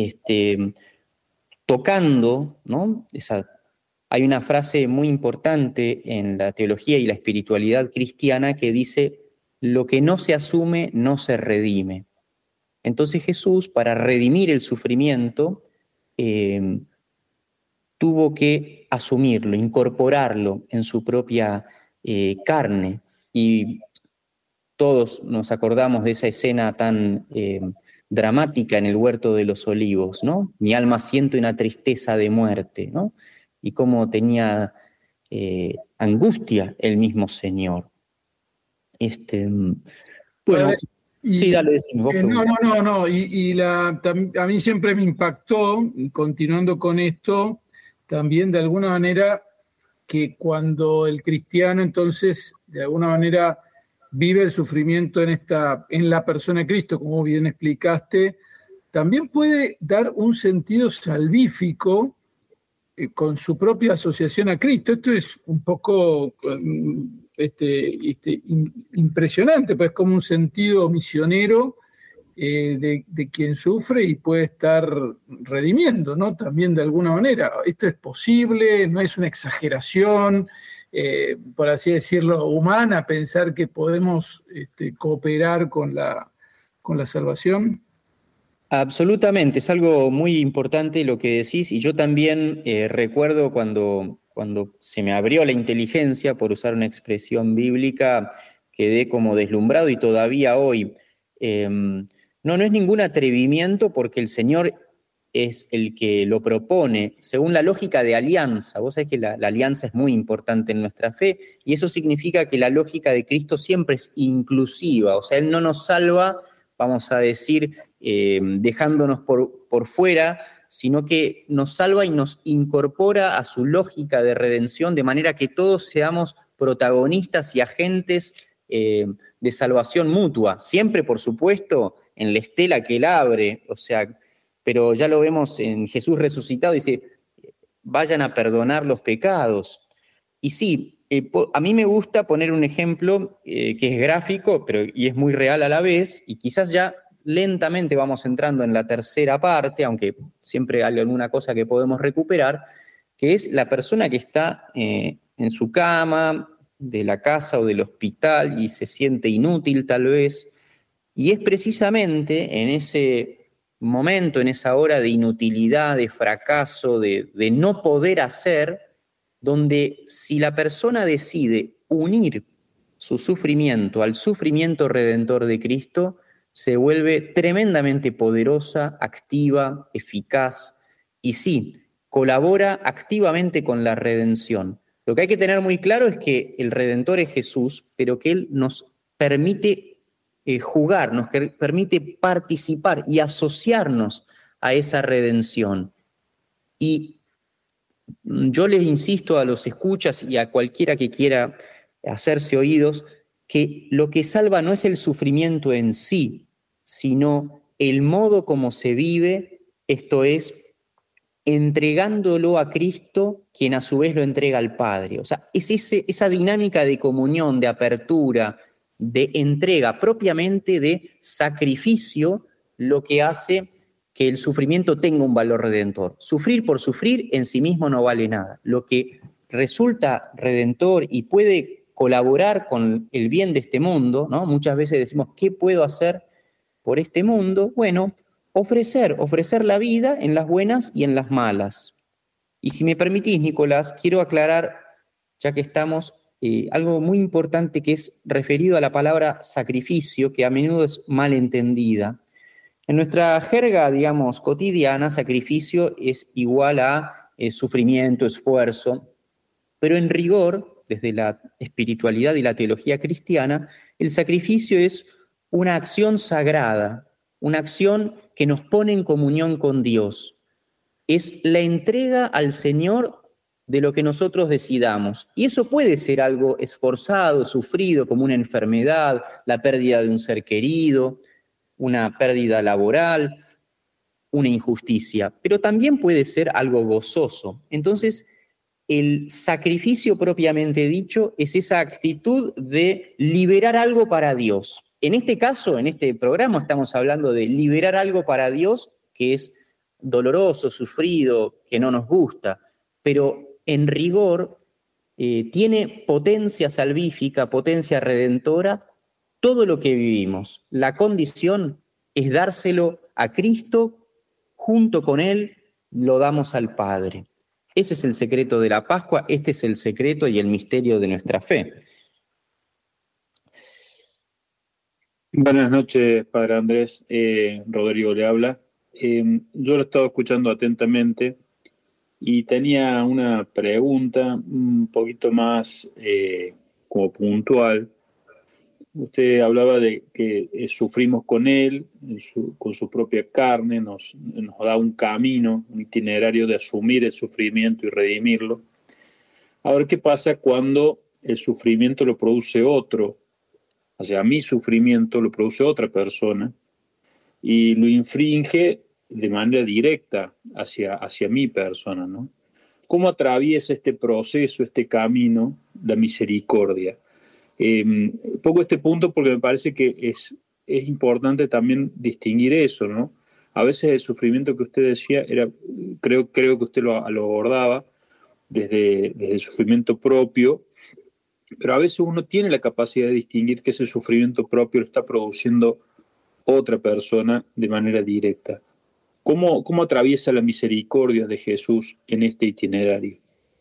tocando, ¿no? Hay una frase muy importante en la teología y la espiritualidad cristiana que dice, lo que no se asume no se redime. Entonces Jesús, para redimir el sufrimiento, tuvo que asumirlo, incorporarlo en su propia carne. Y todos nos acordamos de esa escena tan dramática en el huerto de los olivos, ¿no? Mi alma siente una tristeza de muerte, ¿no? Y cómo tenía angustia el mismo Señor. Bueno, sí, dale, decimos. No. A mí siempre me impactó, continuando con esto, también de alguna manera que cuando el cristiano entonces de alguna manera vive el sufrimiento en la persona de Cristo, como bien explicaste, también puede dar un sentido salvífico con su propia asociación a Cristo. Esto es un poco impresionante, pues como un sentido misionero de quien sufre y puede estar redimiendo, ¿no? También de alguna manera. Esto es posible, no es una exageración, por así decirlo, humana, pensar que podemos cooperar con la salvación. Absolutamente, es algo muy importante lo que decís, y yo también recuerdo cuando se me abrió la inteligencia, por usar una expresión bíblica, quedé como deslumbrado y todavía hoy. No es ningún atrevimiento porque el Señor es el que lo propone según la lógica de alianza. Vos sabés que la alianza es muy importante en nuestra fe y eso significa que la lógica de Cristo siempre es inclusiva, o sea, Él no nos salva, vamos a decir, dejándonos por fuera, sino que nos salva y nos incorpora a su lógica de redención, de manera que todos seamos protagonistas y agentes de salvación mutua. Siempre, por supuesto, en la estela que Él abre, o sea, pero ya lo vemos en Jesús resucitado, dice, vayan a perdonar los pecados. Y sí, a mí me gusta poner un ejemplo que es gráfico, y es muy real a la vez, y quizás ya lentamente vamos entrando en la tercera parte, aunque siempre hay alguna cosa que podemos recuperar, que es la persona que está en su cama de la casa o del hospital y se siente inútil tal vez, y es precisamente en ese momento, en esa hora de inutilidad, de fracaso, de no poder hacer, donde si la persona decide unir su sufrimiento al sufrimiento redentor de Cristo, se vuelve tremendamente poderosa, activa, eficaz, y sí, colabora activamente con la redención. Lo que hay que tener muy claro es que el Redentor es Jesús, pero que Él nos permite jugar, nos permite participar y asociarnos a esa redención. Y yo les insisto a los escuchas y a cualquiera que quiera hacerse oídos, que lo que salva no es el sufrimiento en sí, sino el modo como se vive, esto es, entregándolo a Cristo, quien a su vez lo entrega al Padre. O sea, es esa dinámica de comunión, de apertura, de entrega, propiamente de sacrificio, lo que hace que el sufrimiento tenga un valor redentor. Sufrir por sufrir en sí mismo no vale nada. Lo que resulta redentor y puede colaborar con el bien de este mundo, ¿no? Muchas veces decimos, ¿qué puedo hacer por este mundo? Bueno, ofrecer la vida en las buenas y en las malas. Y si me permitís, Nicolás, quiero aclarar, ya que estamos, algo muy importante que es referido a la palabra sacrificio, que a menudo es mal entendida. En nuestra jerga, digamos, cotidiana, sacrificio es igual a sufrimiento, esfuerzo, pero en rigor, desde la espiritualidad y la teología cristiana, el sacrificio es una acción sagrada, una acción que nos pone en comunión con Dios. Es la entrega al Señor de lo que nosotros decidamos. Y eso puede ser algo esforzado, sufrido, como una enfermedad, la pérdida de un ser querido, una pérdida laboral, una injusticia, pero también puede ser algo gozoso. Entonces, el sacrificio propiamente dicho es esa actitud de liberar algo para Dios. En este caso, en este programa, estamos hablando de liberar algo para Dios que es doloroso, sufrido, que no nos gusta, pero en rigor tiene potencia salvífica, potencia redentora, todo lo que vivimos. La condición es dárselo a Cristo, junto con Él lo damos al Padre. Ese es el secreto de la Pascua, este es el secreto y el misterio de nuestra fe. Buenas noches, Padre Andrés. Rodrigo le habla. Yo lo he estado escuchando atentamente y tenía una pregunta un poquito más como puntual. Usted hablaba de que sufrimos con Él, con su propia carne, nos da un camino, un itinerario de asumir el sufrimiento y redimirlo. Ahora, ¿qué pasa cuando el sufrimiento lo produce otro? O sea, mi sufrimiento lo produce otra persona y lo infringe de manera directa hacia mi persona, ¿no? ¿Cómo atraviesa este proceso, este camino, la misericordia? Pongo este punto porque me parece que es importante también distinguir eso, ¿no? A veces el sufrimiento que usted decía creo que usted lo abordaba desde el sufrimiento propio, pero a veces uno tiene la capacidad de distinguir que ese sufrimiento propio lo está produciendo otra persona de manera directa. ¿Cómo atraviesa la misericordia de Jesús en este itinerario?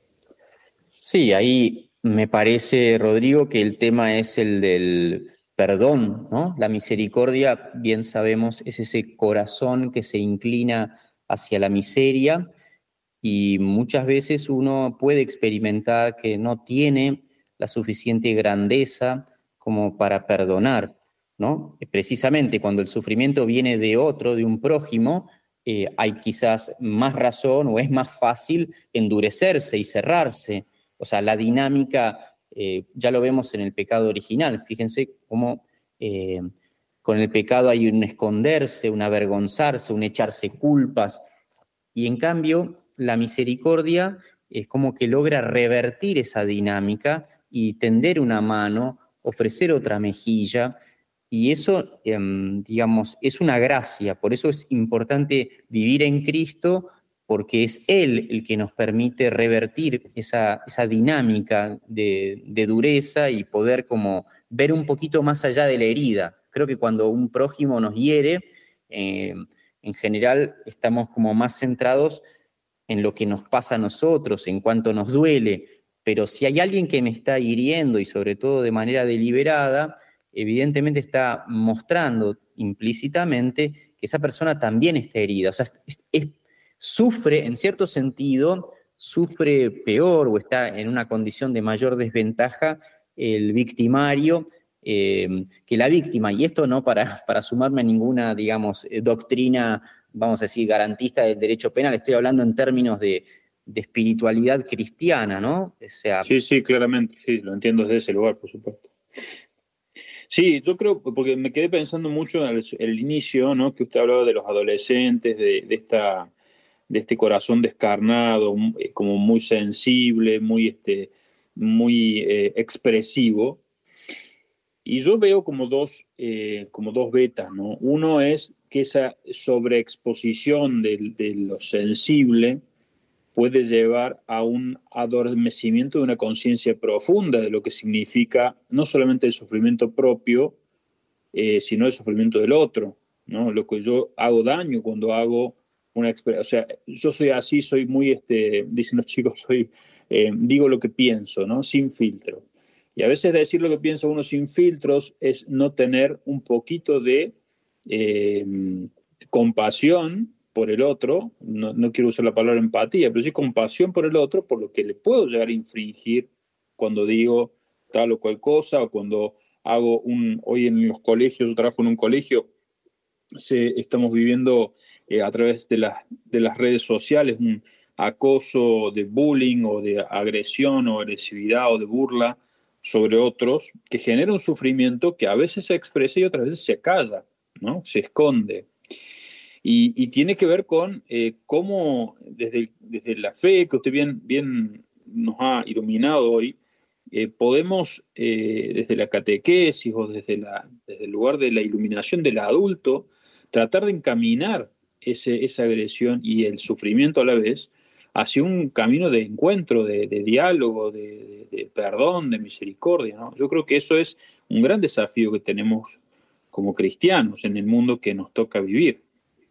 Sí, ahí me parece, Rodrigo, que el tema es el del perdón, ¿no? La misericordia, bien sabemos, es ese corazón que se inclina hacia la miseria y muchas veces uno puede experimentar que no tiene la suficiente grandeza como para perdonar, ¿no? Precisamente cuando el sufrimiento viene de otro, de un prójimo, hay quizás más razón o es más fácil endurecerse y cerrarse. O sea, la dinámica, ya lo vemos en el pecado original. Fíjense cómo con el pecado hay un esconderse, un avergonzarse, un echarse culpas. Y en cambio, la misericordia es como que logra revertir esa dinámica y tender una mano, ofrecer otra mejilla, Y eso, digamos, es una gracia. Por eso es importante vivir en Cristo, porque es Él el que nos permite revertir esa dinámica de dureza y poder como ver un poquito más allá de la herida. Creo que cuando un prójimo nos hiere, en general estamos como más centrados en lo que nos pasa a nosotros, en cuanto nos duele. Pero si hay alguien que me está hiriendo, y sobre todo de manera deliberada, evidentemente está mostrando implícitamente que esa persona también está herida. O sea, sufre, en cierto sentido, sufre peor o está en una condición de mayor desventaja el victimario que la víctima. Y esto no para sumarme a ninguna, digamos, doctrina, vamos a decir, garantista del derecho penal. Estoy hablando en términos de espiritualidad cristiana, ¿no? O sea, Sí, claramente, sí, lo entiendo desde ese lugar, por supuesto. Sí, yo creo, porque me quedé pensando mucho en el inicio, ¿no? Que usted hablaba de los adolescentes, de este corazón descarnado, como muy sensible, muy expresivo. Y yo veo como dos vetas, ¿no? Uno es que esa sobreexposición de lo sensible puede llevar a un adormecimiento de una conciencia profunda de lo que significa no solamente el sufrimiento propio, sino el sufrimiento del otro, ¿no? Lo que yo hago daño cuando hago una experiencia. O sea, yo soy así, soy muy, dicen los chicos, digo lo que pienso, ¿no? Sin filtro. Y a veces decir lo que piensa uno sin filtros es no tener un poquito de eh, compasión por el otro, no quiero usar la palabra empatía, pero sí compasión por el otro, por lo que le puedo llegar a infringir cuando digo tal o cual cosa, o cuando hoy en los colegios, yo trabajo en un colegio, estamos viviendo a través de las redes sociales un acoso de bullying o de agresión o agresividad o de burla sobre otros que genera un sufrimiento que a veces se expresa y otras veces se calla, ¿no? Se esconde. Y tiene que ver con cómo desde la fe que usted bien nos ha iluminado hoy, podemos, desde la catequesis o desde el lugar de la iluminación del adulto, tratar de encaminar esa agresión y el sufrimiento a la vez hacia un camino de encuentro, de diálogo, de perdón, de misericordia, ¿no? Yo creo que eso es un gran desafío que tenemos como cristianos en el mundo que nos toca vivir.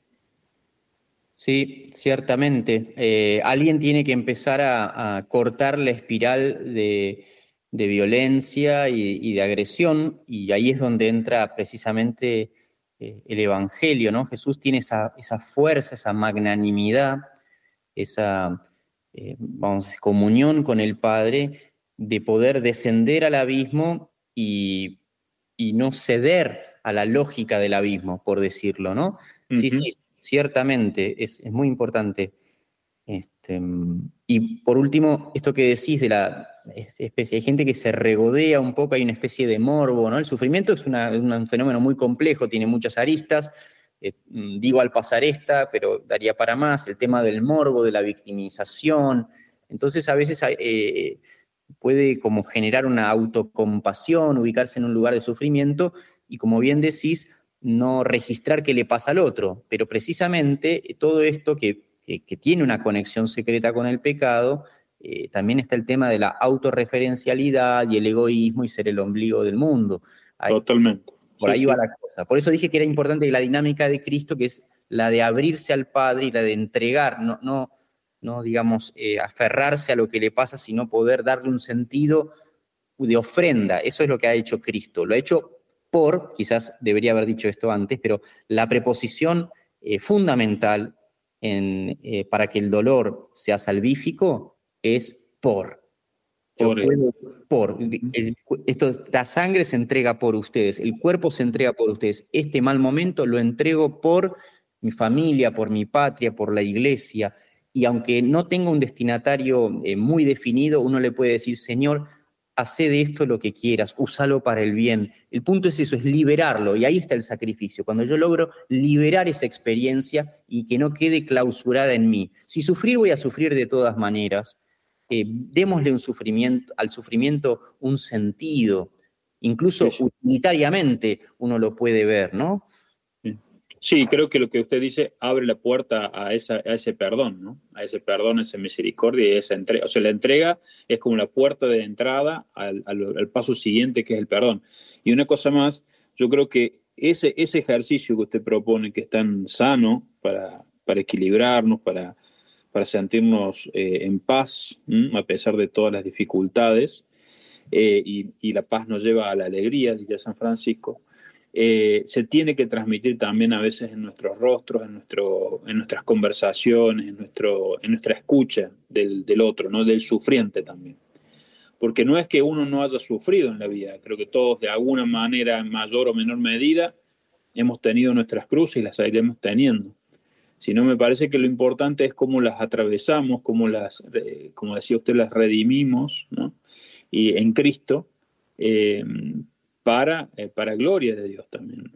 sí, ciertamente. Alguien tiene que empezar a cortar la espiral de violencia y de agresión, y ahí es donde entra precisamente el Evangelio, ¿no? Jesús tiene esa fuerza, esa magnanimidad, esa vamos a decir, comunión con el Padre, de poder descender al abismo y no ceder a la lógica del abismo, por decirlo, ¿no? Sí, Uh-huh. sí, ciertamente, es muy importante. Y por último, esto que decís de la especie, hay gente que se regodea un poco, hay una especie de morbo, ¿no? El sufrimiento es un fenómeno muy complejo, tiene muchas aristas. Digo al pasar esta, pero daría para más, el tema del morbo, de la victimización. Entonces a veces puede como generar una autocompasión, ubicarse en un lugar de sufrimiento y, como bien decís, no registrar qué le pasa al otro. Pero precisamente todo esto que tiene una conexión secreta con el pecado, también está el tema de la autorreferencialidad y el egoísmo y ser el ombligo del mundo. Totalmente. Por ahí Sí. va la cosa. Por eso dije que era importante la dinámica de Cristo, que es la de abrirse al Padre y la de entregar, no digamos, aferrarse a lo que le pasa, sino poder darle un sentido de ofrenda. Eso es lo que ha hecho Cristo. Lo ha hecho quizás debería haber dicho esto antes, pero la preposición fundamental para que el dolor sea salvífico es por. La sangre se entrega por ustedes, el cuerpo se entrega por ustedes. Este mal momento lo entrego por mi familia, por mi patria, por la iglesia. Y aunque no tenga un destinatario muy definido, uno le puede decir: Señor, hacé de esto lo que quieras, úsalo para el bien. El punto es eso, es liberarlo, y ahí está el sacrificio. Cuando yo logro liberar esa experiencia y que no quede clausurada en mí. Si sufrir, voy a sufrir de todas maneras. Démosle al sufrimiento un sentido, incluso utilitariamente uno lo puede ver, ¿no? Sí, creo que lo que usted dice abre la puerta a ese perdón, ¿no? A ese perdón, a esa misericordia y esa entrega. O sea, la entrega es como la puerta de entrada al paso siguiente, que es el perdón. Y una cosa más, yo creo que ese ejercicio que usted propone, que es tan sano para equilibrarnos, para sentirnos en paz, a pesar de todas las dificultades, y la paz nos lleva a la alegría, diría San Francisco. Se tiene que transmitir también a veces en nuestros rostros, en nuestras conversaciones, en nuestra escucha del otro, ¿no? Del sufriente también. Porque no es que uno no haya sufrido en la vida, creo que todos de alguna manera, en mayor o menor medida, hemos tenido nuestras cruces y las seguiremos teniendo. Sino me parece que lo importante es cómo las atravesamos, como decía usted, las redimimos, ¿no? Y en Cristo, para gloria de Dios también.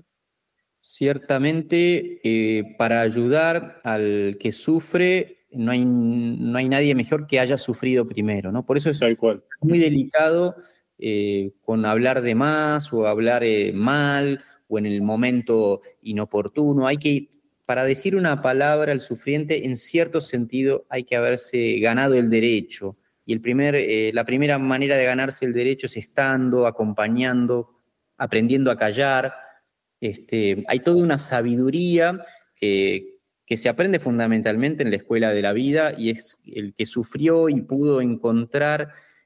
Ciertamente, para ayudar al que sufre, no hay nadie mejor que haya sufrido primero, ¿no? Por eso es Tal cual. muy delicado con hablar de más o hablar mal o en el momento inoportuno. Para decir una palabra al sufriente, en cierto sentido, hay que haberse ganado el derecho. Y la primera manera de ganarse el derecho es estando, acompañando, aprendiendo a callar. Hay toda una sabiduría que se aprende fundamentalmente en la escuela de la vida, y es el que sufrió y pudo encontrar,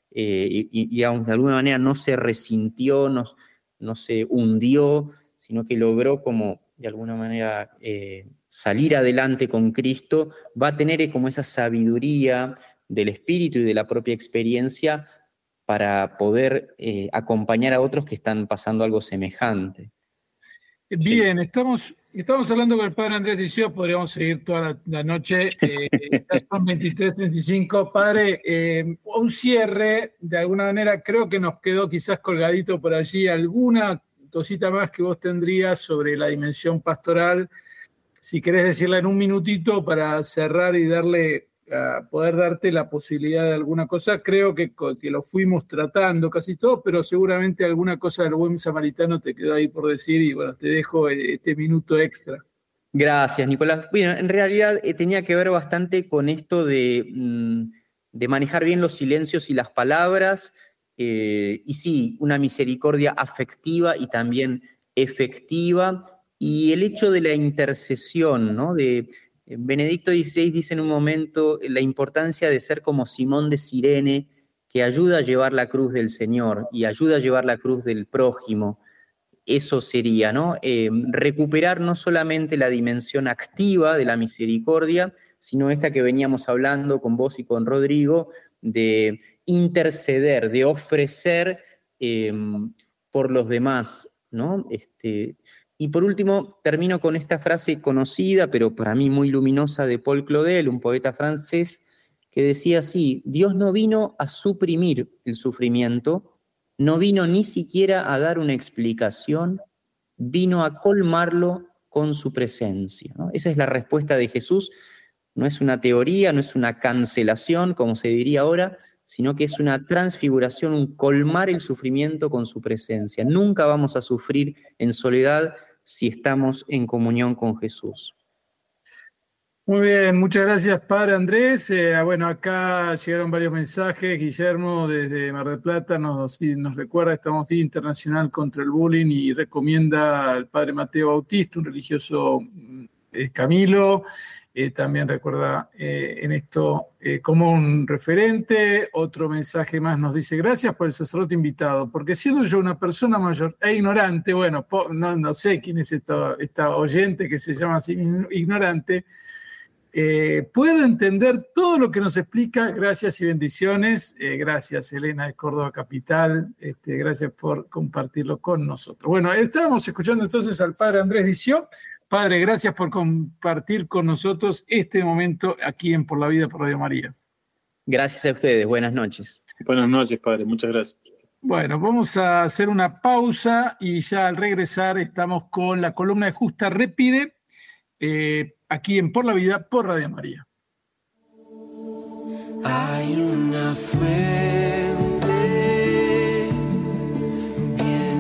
y de alguna manera no se resintió, no se hundió, sino que logró como de alguna manera salir adelante con Cristo, va a tener como esa sabiduría del espíritu y de la propia experiencia para poder acompañar a otros que están pasando algo semejante. Bien, estamos hablando con el padre Andrés Diciotti, podríamos seguir toda la noche, ya son 23:35. Padre, un cierre, de alguna manera, creo que nos quedó quizás colgadito por allí alguna cosita más que vos tendrías sobre la dimensión pastoral, si querés decirla en un minutito para cerrar y poder darte la posibilidad de alguna cosa. Creo que lo fuimos tratando casi todo, pero seguramente alguna cosa del buen samaritano te quedó ahí por decir, y bueno, te dejo este minuto extra. Gracias, Nicolás. Bueno, en realidad tenía que ver bastante con esto de manejar bien los silencios y las palabras, y sí, una misericordia afectiva y también efectiva, y el hecho de la intercesión, ¿no? Benedicto XVI dice en un momento la importancia de ser como Simón de Cirene, que ayuda a llevar la cruz del Señor y ayuda a llevar la cruz del prójimo. Eso sería, ¿no? Recuperar no solamente la dimensión activa de la misericordia, sino esta que veníamos hablando con vos y con Rodrigo, de interceder, de ofrecer por los demás, ¿no? Y por último, termino con esta frase conocida, pero para mí muy luminosa, de Paul Claudel, un poeta francés, que decía así: Dios no vino a suprimir el sufrimiento, no vino ni siquiera a dar una explicación, vino a colmarlo con su presencia, ¿no? Esa es la respuesta de Jesús. No es una teoría, no es una cancelación, como se diría ahora, sino que es una transfiguración, un colmar el sufrimiento con su presencia. Nunca vamos a sufrir en soledad si estamos en comunión con Jesús. Muy bien, muchas gracias, padre Andrés. Bueno, acá llegaron varios mensajes. Guillermo desde Mar del Plata nos recuerda que estamos Día Internacional contra el Bullying y recomienda al padre Mateo Bautista, un religioso Camilo. También recuerda en esto como un referente. Otro mensaje más nos dice: gracias por el sacerdote invitado, porque siendo yo una persona mayor e ignorante, bueno, no sé quién es esta oyente que se llama así, ignorante, puedo entender todo lo que nos explica. Gracias y bendiciones. Gracias, Elena de Córdoba Capital. Gracias por compartirlo con nosotros. Bueno, estábamos escuchando entonces al padre Andrés Diciotti. Padre, gracias por compartir con nosotros este momento aquí en Por la Vida por Radio María. Gracias a ustedes. Buenas noches. Buenas noches, padre. Muchas gracias. Bueno, vamos a hacer una pausa y ya al regresar estamos con la columna de Justa Repide, aquí en Por la Vida por Radio María. Hay una fuente bien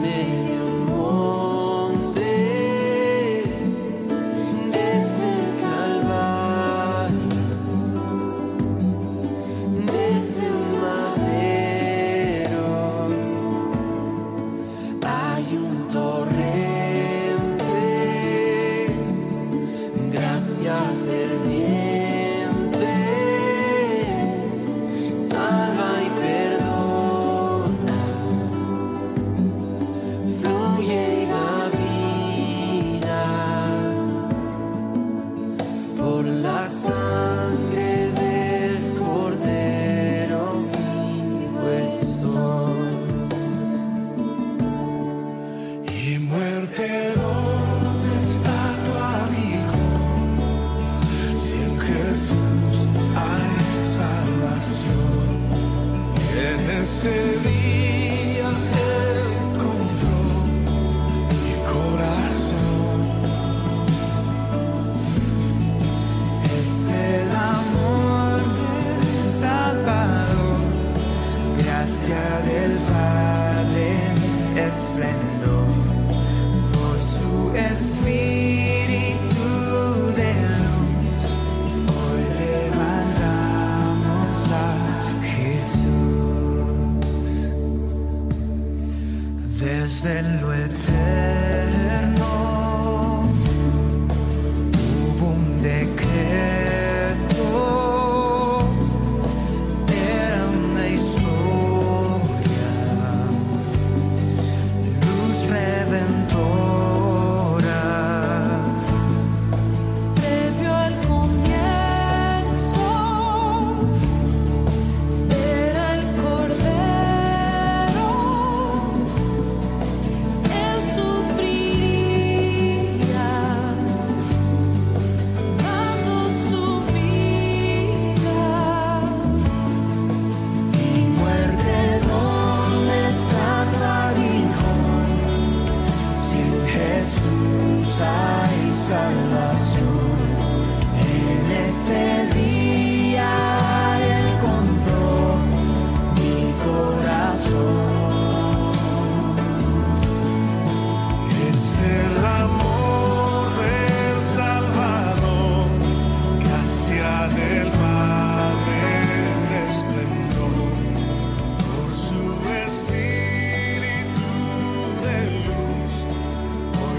esplendor, por su espíritu de luz, hoy levantamos a Jesús. Desde lo eterno hubo un decreto, era una historia, luz redentora. Previo al comienzo era el Cordero, él sufriría, dando su vida. Y muerte, ¿dónde está tu aguijón? Si en Jesús hay salvación. En ese día Él compró mi corazón. Es el amor del Salvador que hacia del Padre esplendor, por su espíritu de luz, hoy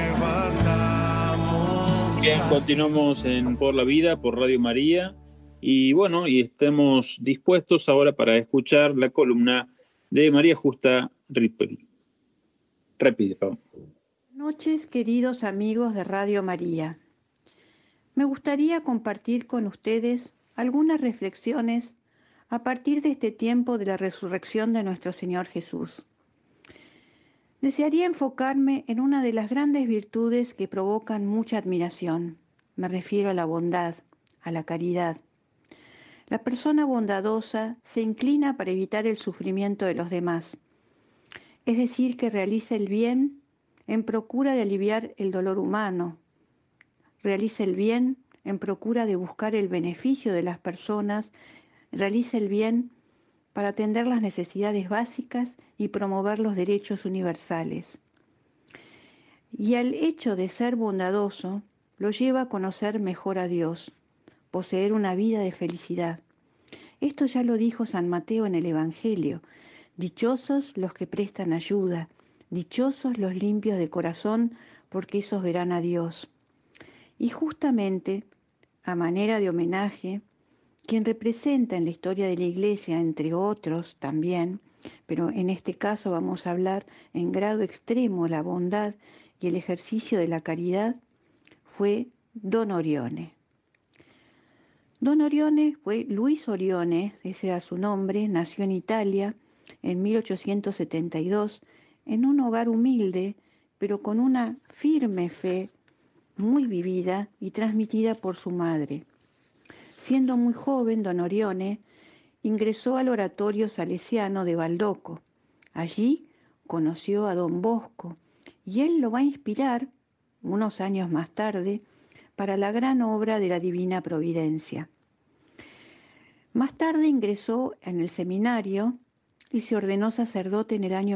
levantamos. Bien, continuamos en Por la Vida, por Radio María. Y bueno, y estemos dispuestos ahora para escuchar la columna de María Justa Rippel. Repite, Pablo. Noches, queridos amigos de Radio María. Me gustaría compartir con ustedes algunas reflexiones a partir de este tiempo de la resurrección de nuestro Señor Jesús. Desearía enfocarme en una de las grandes virtudes que provocan mucha admiración. Me refiero a la bondad, a la caridad. La persona bondadosa se inclina para evitar el sufrimiento de los demás, es decir, que realiza el bien en procura de aliviar el dolor humano, realiza el bien en procura de buscar el beneficio de las personas, realiza el bien para atender las necesidades básicas y promover los derechos universales. Y al hecho de ser bondadoso lo lleva a conocer mejor a Dios, poseer una vida de felicidad. Esto ya lo dijo San Mateo en el Evangelio: dichosos los que prestan ayuda, dichosos los limpios de corazón, porque esos verán a Dios. Y justamente, a manera de homenaje, quien representa en la historia de la Iglesia, entre otros también, pero en este caso vamos a hablar en grado extremo la bondad y el ejercicio de la caridad, fue Don Orione. Don Orione fue Luis Orione, ese era su nombre, nació en Italia en 1872, en un hogar humilde, pero con una firme fe muy vivida y transmitida por su madre. Siendo muy joven, Don Orione ingresó al oratorio salesiano de Baldoco. Allí conoció a Don Bosco y él lo va a inspirar, unos años más tarde, para la gran obra de la Divina Providencia. Más tarde ingresó en el seminario y se ordenó sacerdote en el año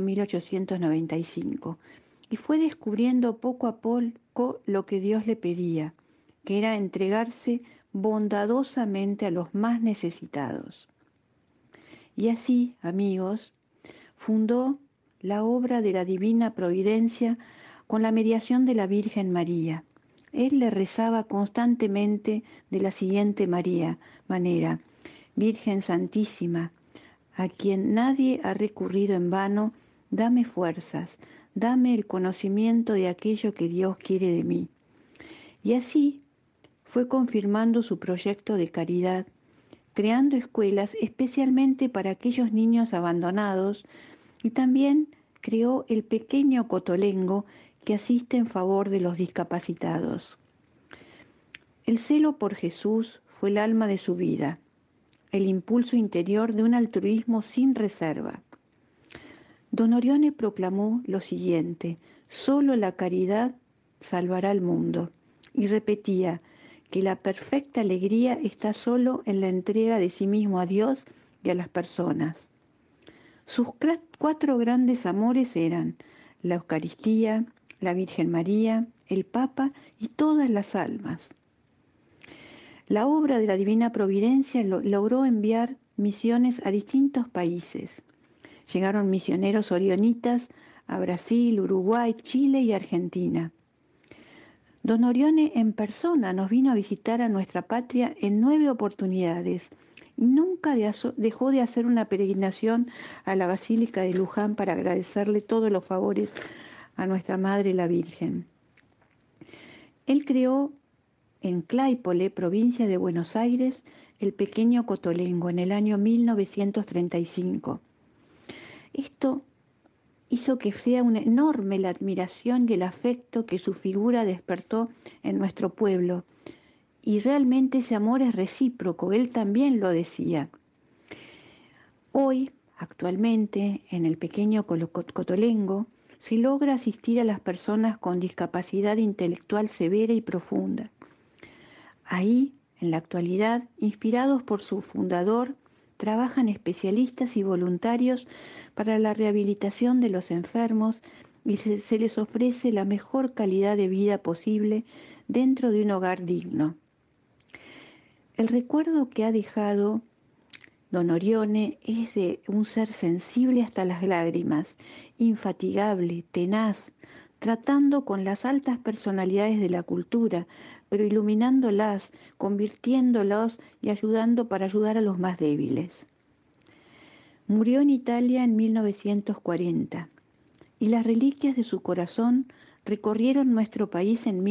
1895 y fue descubriendo poco a poco lo que Dios le pedía, que era entregarse bondadosamente a los más necesitados. Y así, amigos, fundó la obra de la Divina Providencia con la mediación de la Virgen María. Él le rezaba constantemente de la siguiente manera: Virgen Santísima, a quien nadie ha recurrido en vano, dame fuerzas, dame el conocimiento de aquello que Dios quiere de mí. Y así fue confirmando su proyecto de caridad, creando escuelas especialmente para aquellos niños abandonados, y también creó el pequeño Cotolengo que asiste en favor de los discapacitados. El celo por Jesús fue el alma de su vida, el impulso interior de un altruismo sin reserva. Don Orione proclamó lo siguiente: solo la caridad salvará al mundo, y repetía que la perfecta alegría está solo en la entrega de sí mismo a Dios y a las personas. Sus 4 grandes amores eran la Eucaristía, la Virgen María, el Papa y todas las almas. La obra de la Divina Providencia logró enviar misiones a distintos países. Llegaron misioneros orionitas a Brasil, Uruguay, Chile y Argentina. Don Orione en persona nos vino a visitar a nuestra patria en 9 oportunidades y nunca dejó de hacer una peregrinación a la Basílica de Luján para agradecerle todos los favores a nuestra Madre la Virgen. Él creó en Claypole, provincia de Buenos Aires, el pequeño Cotolengo en el año 1935. Esto hizo que sea una enorme la admiración y el afecto que su figura despertó en nuestro pueblo. Y realmente ese amor es recíproco, él también lo decía. Hoy, actualmente, en el pequeño Cotolengo, se logra asistir a las personas con discapacidad intelectual severa y profunda. Ahí, en la actualidad, inspirados por su fundador, trabajan especialistas y voluntarios para la rehabilitación de los enfermos y se les ofrece la mejor calidad de vida posible dentro de un hogar digno. El recuerdo que ha dejado don Orione es de un ser sensible hasta las lágrimas, infatigable, tenaz, tratando con las altas personalidades de la cultura, pero iluminándolas, convirtiéndolas y ayudando para ayudar a los más débiles. Murió en Italia en 1940 y las reliquias de su corazón recorrieron nuestro país en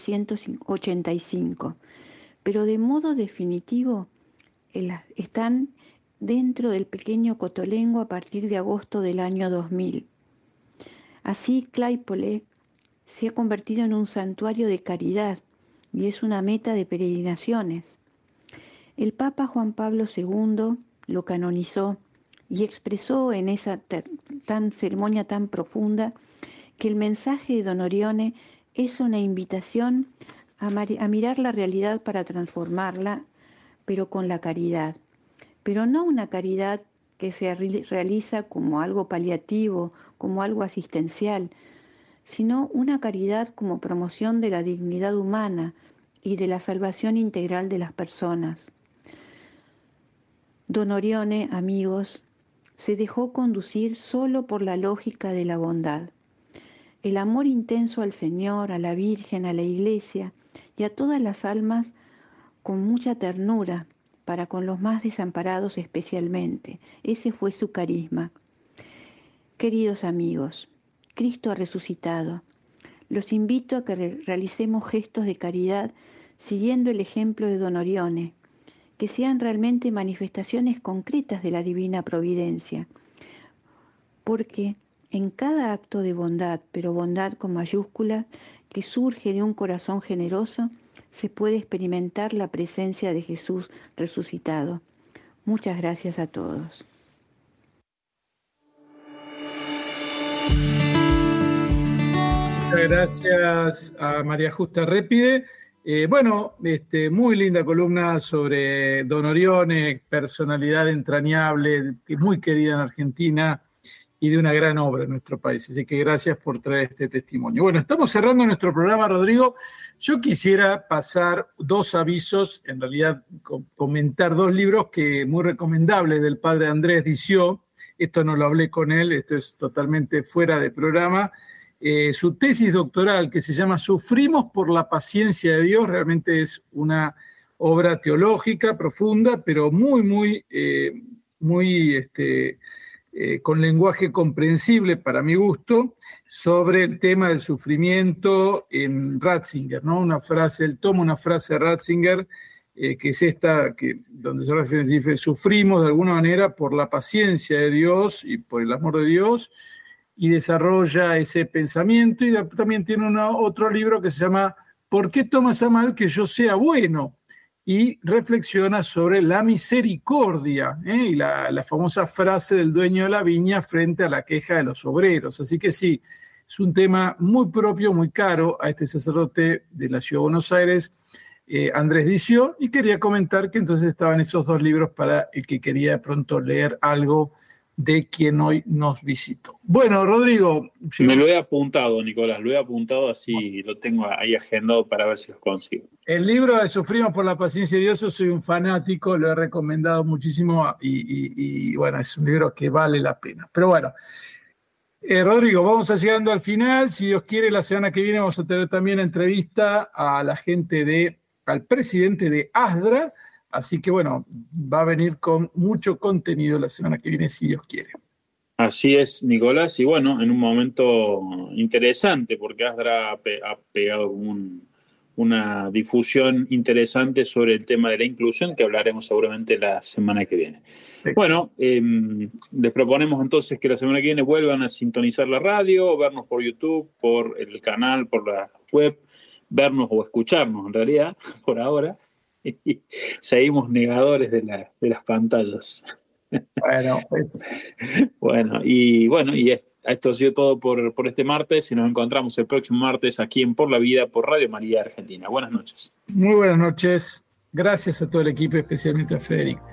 1985, pero de modo definitivo están dentro del pequeño Cotolengo a partir de agosto del año 2000. Así, Claypole se ha convertido en un santuario de caridad y es una meta de peregrinaciones. El Papa Juan Pablo II lo canonizó y expresó en esa ceremonia tan profunda que el mensaje de don Orione es una invitación a mirar la realidad para transformarla, pero con la caridad. Pero no una caridad que se realiza como algo paliativo, como algo asistencial, sino una caridad como promoción de la dignidad humana y de la salvación integral de las personas. Don Orione, amigos, se dejó conducir solo por la lógica de la bondad. El amor intenso al Señor, a la Virgen, a la Iglesia y a todas las almas con mucha ternura, para con los más desamparados especialmente. Ese fue su carisma. Queridos amigos, Cristo ha resucitado. Los invito a que realicemos gestos de caridad siguiendo el ejemplo de don Orione, que sean realmente manifestaciones concretas de la divina providencia, porque en cada acto de bondad, pero bondad con mayúscula, que surge de un corazón generoso, se puede experimentar la presencia de Jesús resucitado. Muchas gracias a todos. Muchas gracias a María Justa Répide. Muy linda columna sobre don Orione, personalidad entrañable, muy querida en Argentina y de una gran obra en nuestro país. Así que gracias por traer este testimonio. Bueno, estamos cerrando nuestro programa, Rodrigo. Yo quisiera pasar 2 avisos, en realidad comentar 2 libros que muy recomendables del padre Andrés Dició. Esto no lo hablé con él, esto es totalmente fuera de programa. Su tesis doctoral, que se llama Sufrimos por la paciencia de Dios, realmente es una obra teológica profunda, pero muy con lenguaje comprensible para mi gusto, sobre el tema del sufrimiento en Ratzinger, ¿no? Él toma una frase de Ratzinger, que es esta, donde se refiere, dice, sufrimos de alguna manera por la paciencia de Dios y por el amor de Dios, y desarrolla ese pensamiento, y también tiene otro libro que se llama ¿Por qué tomas a mal que yo sea bueno? Y reflexiona sobre la misericordia, y la famosa frase del dueño de la viña frente a la queja de los obreros. Así que sí, es un tema muy propio, muy caro a este sacerdote de la Ciudad de Buenos Aires, Andrés Dició, y quería comentar que entonces estaban esos 2 libros para el que quería de pronto leer algo de quien hoy nos visitó. Bueno, Rodrigo. Me lo he apuntado, Nicolás, lo he apuntado, así lo tengo ahí agendado para ver si los consigo. El libro de Sufrimos por la paciencia de Dios, yo soy un fanático, lo he recomendado muchísimo y bueno, es un libro que vale la pena. Pero bueno, Rodrigo, vamos a llegando al final. Si Dios quiere, la semana que viene vamos a tener también entrevista a la gente al presidente de ASDRA. Así que bueno, va a venir con mucho contenido la semana que viene, si Dios quiere. Así es, Nicolás, y bueno, en un momento interesante, porque ASDRA ha pegado una difusión interesante sobre el tema de la inclusión, que hablaremos seguramente la semana que viene. Exacto. Bueno, les proponemos entonces que la semana que viene vuelvan a sintonizar la radio, vernos por YouTube, por el canal, por la web, vernos o escucharnos en realidad, por ahora. Y seguimos negadores de las pantallas. Bueno, y esto ha sido todo por este martes, y nos encontramos el próximo martes aquí en Por la Vida, por Radio María Argentina. Buenas noches. Muy buenas noches. Gracias a todo el equipo, especialmente a Federico.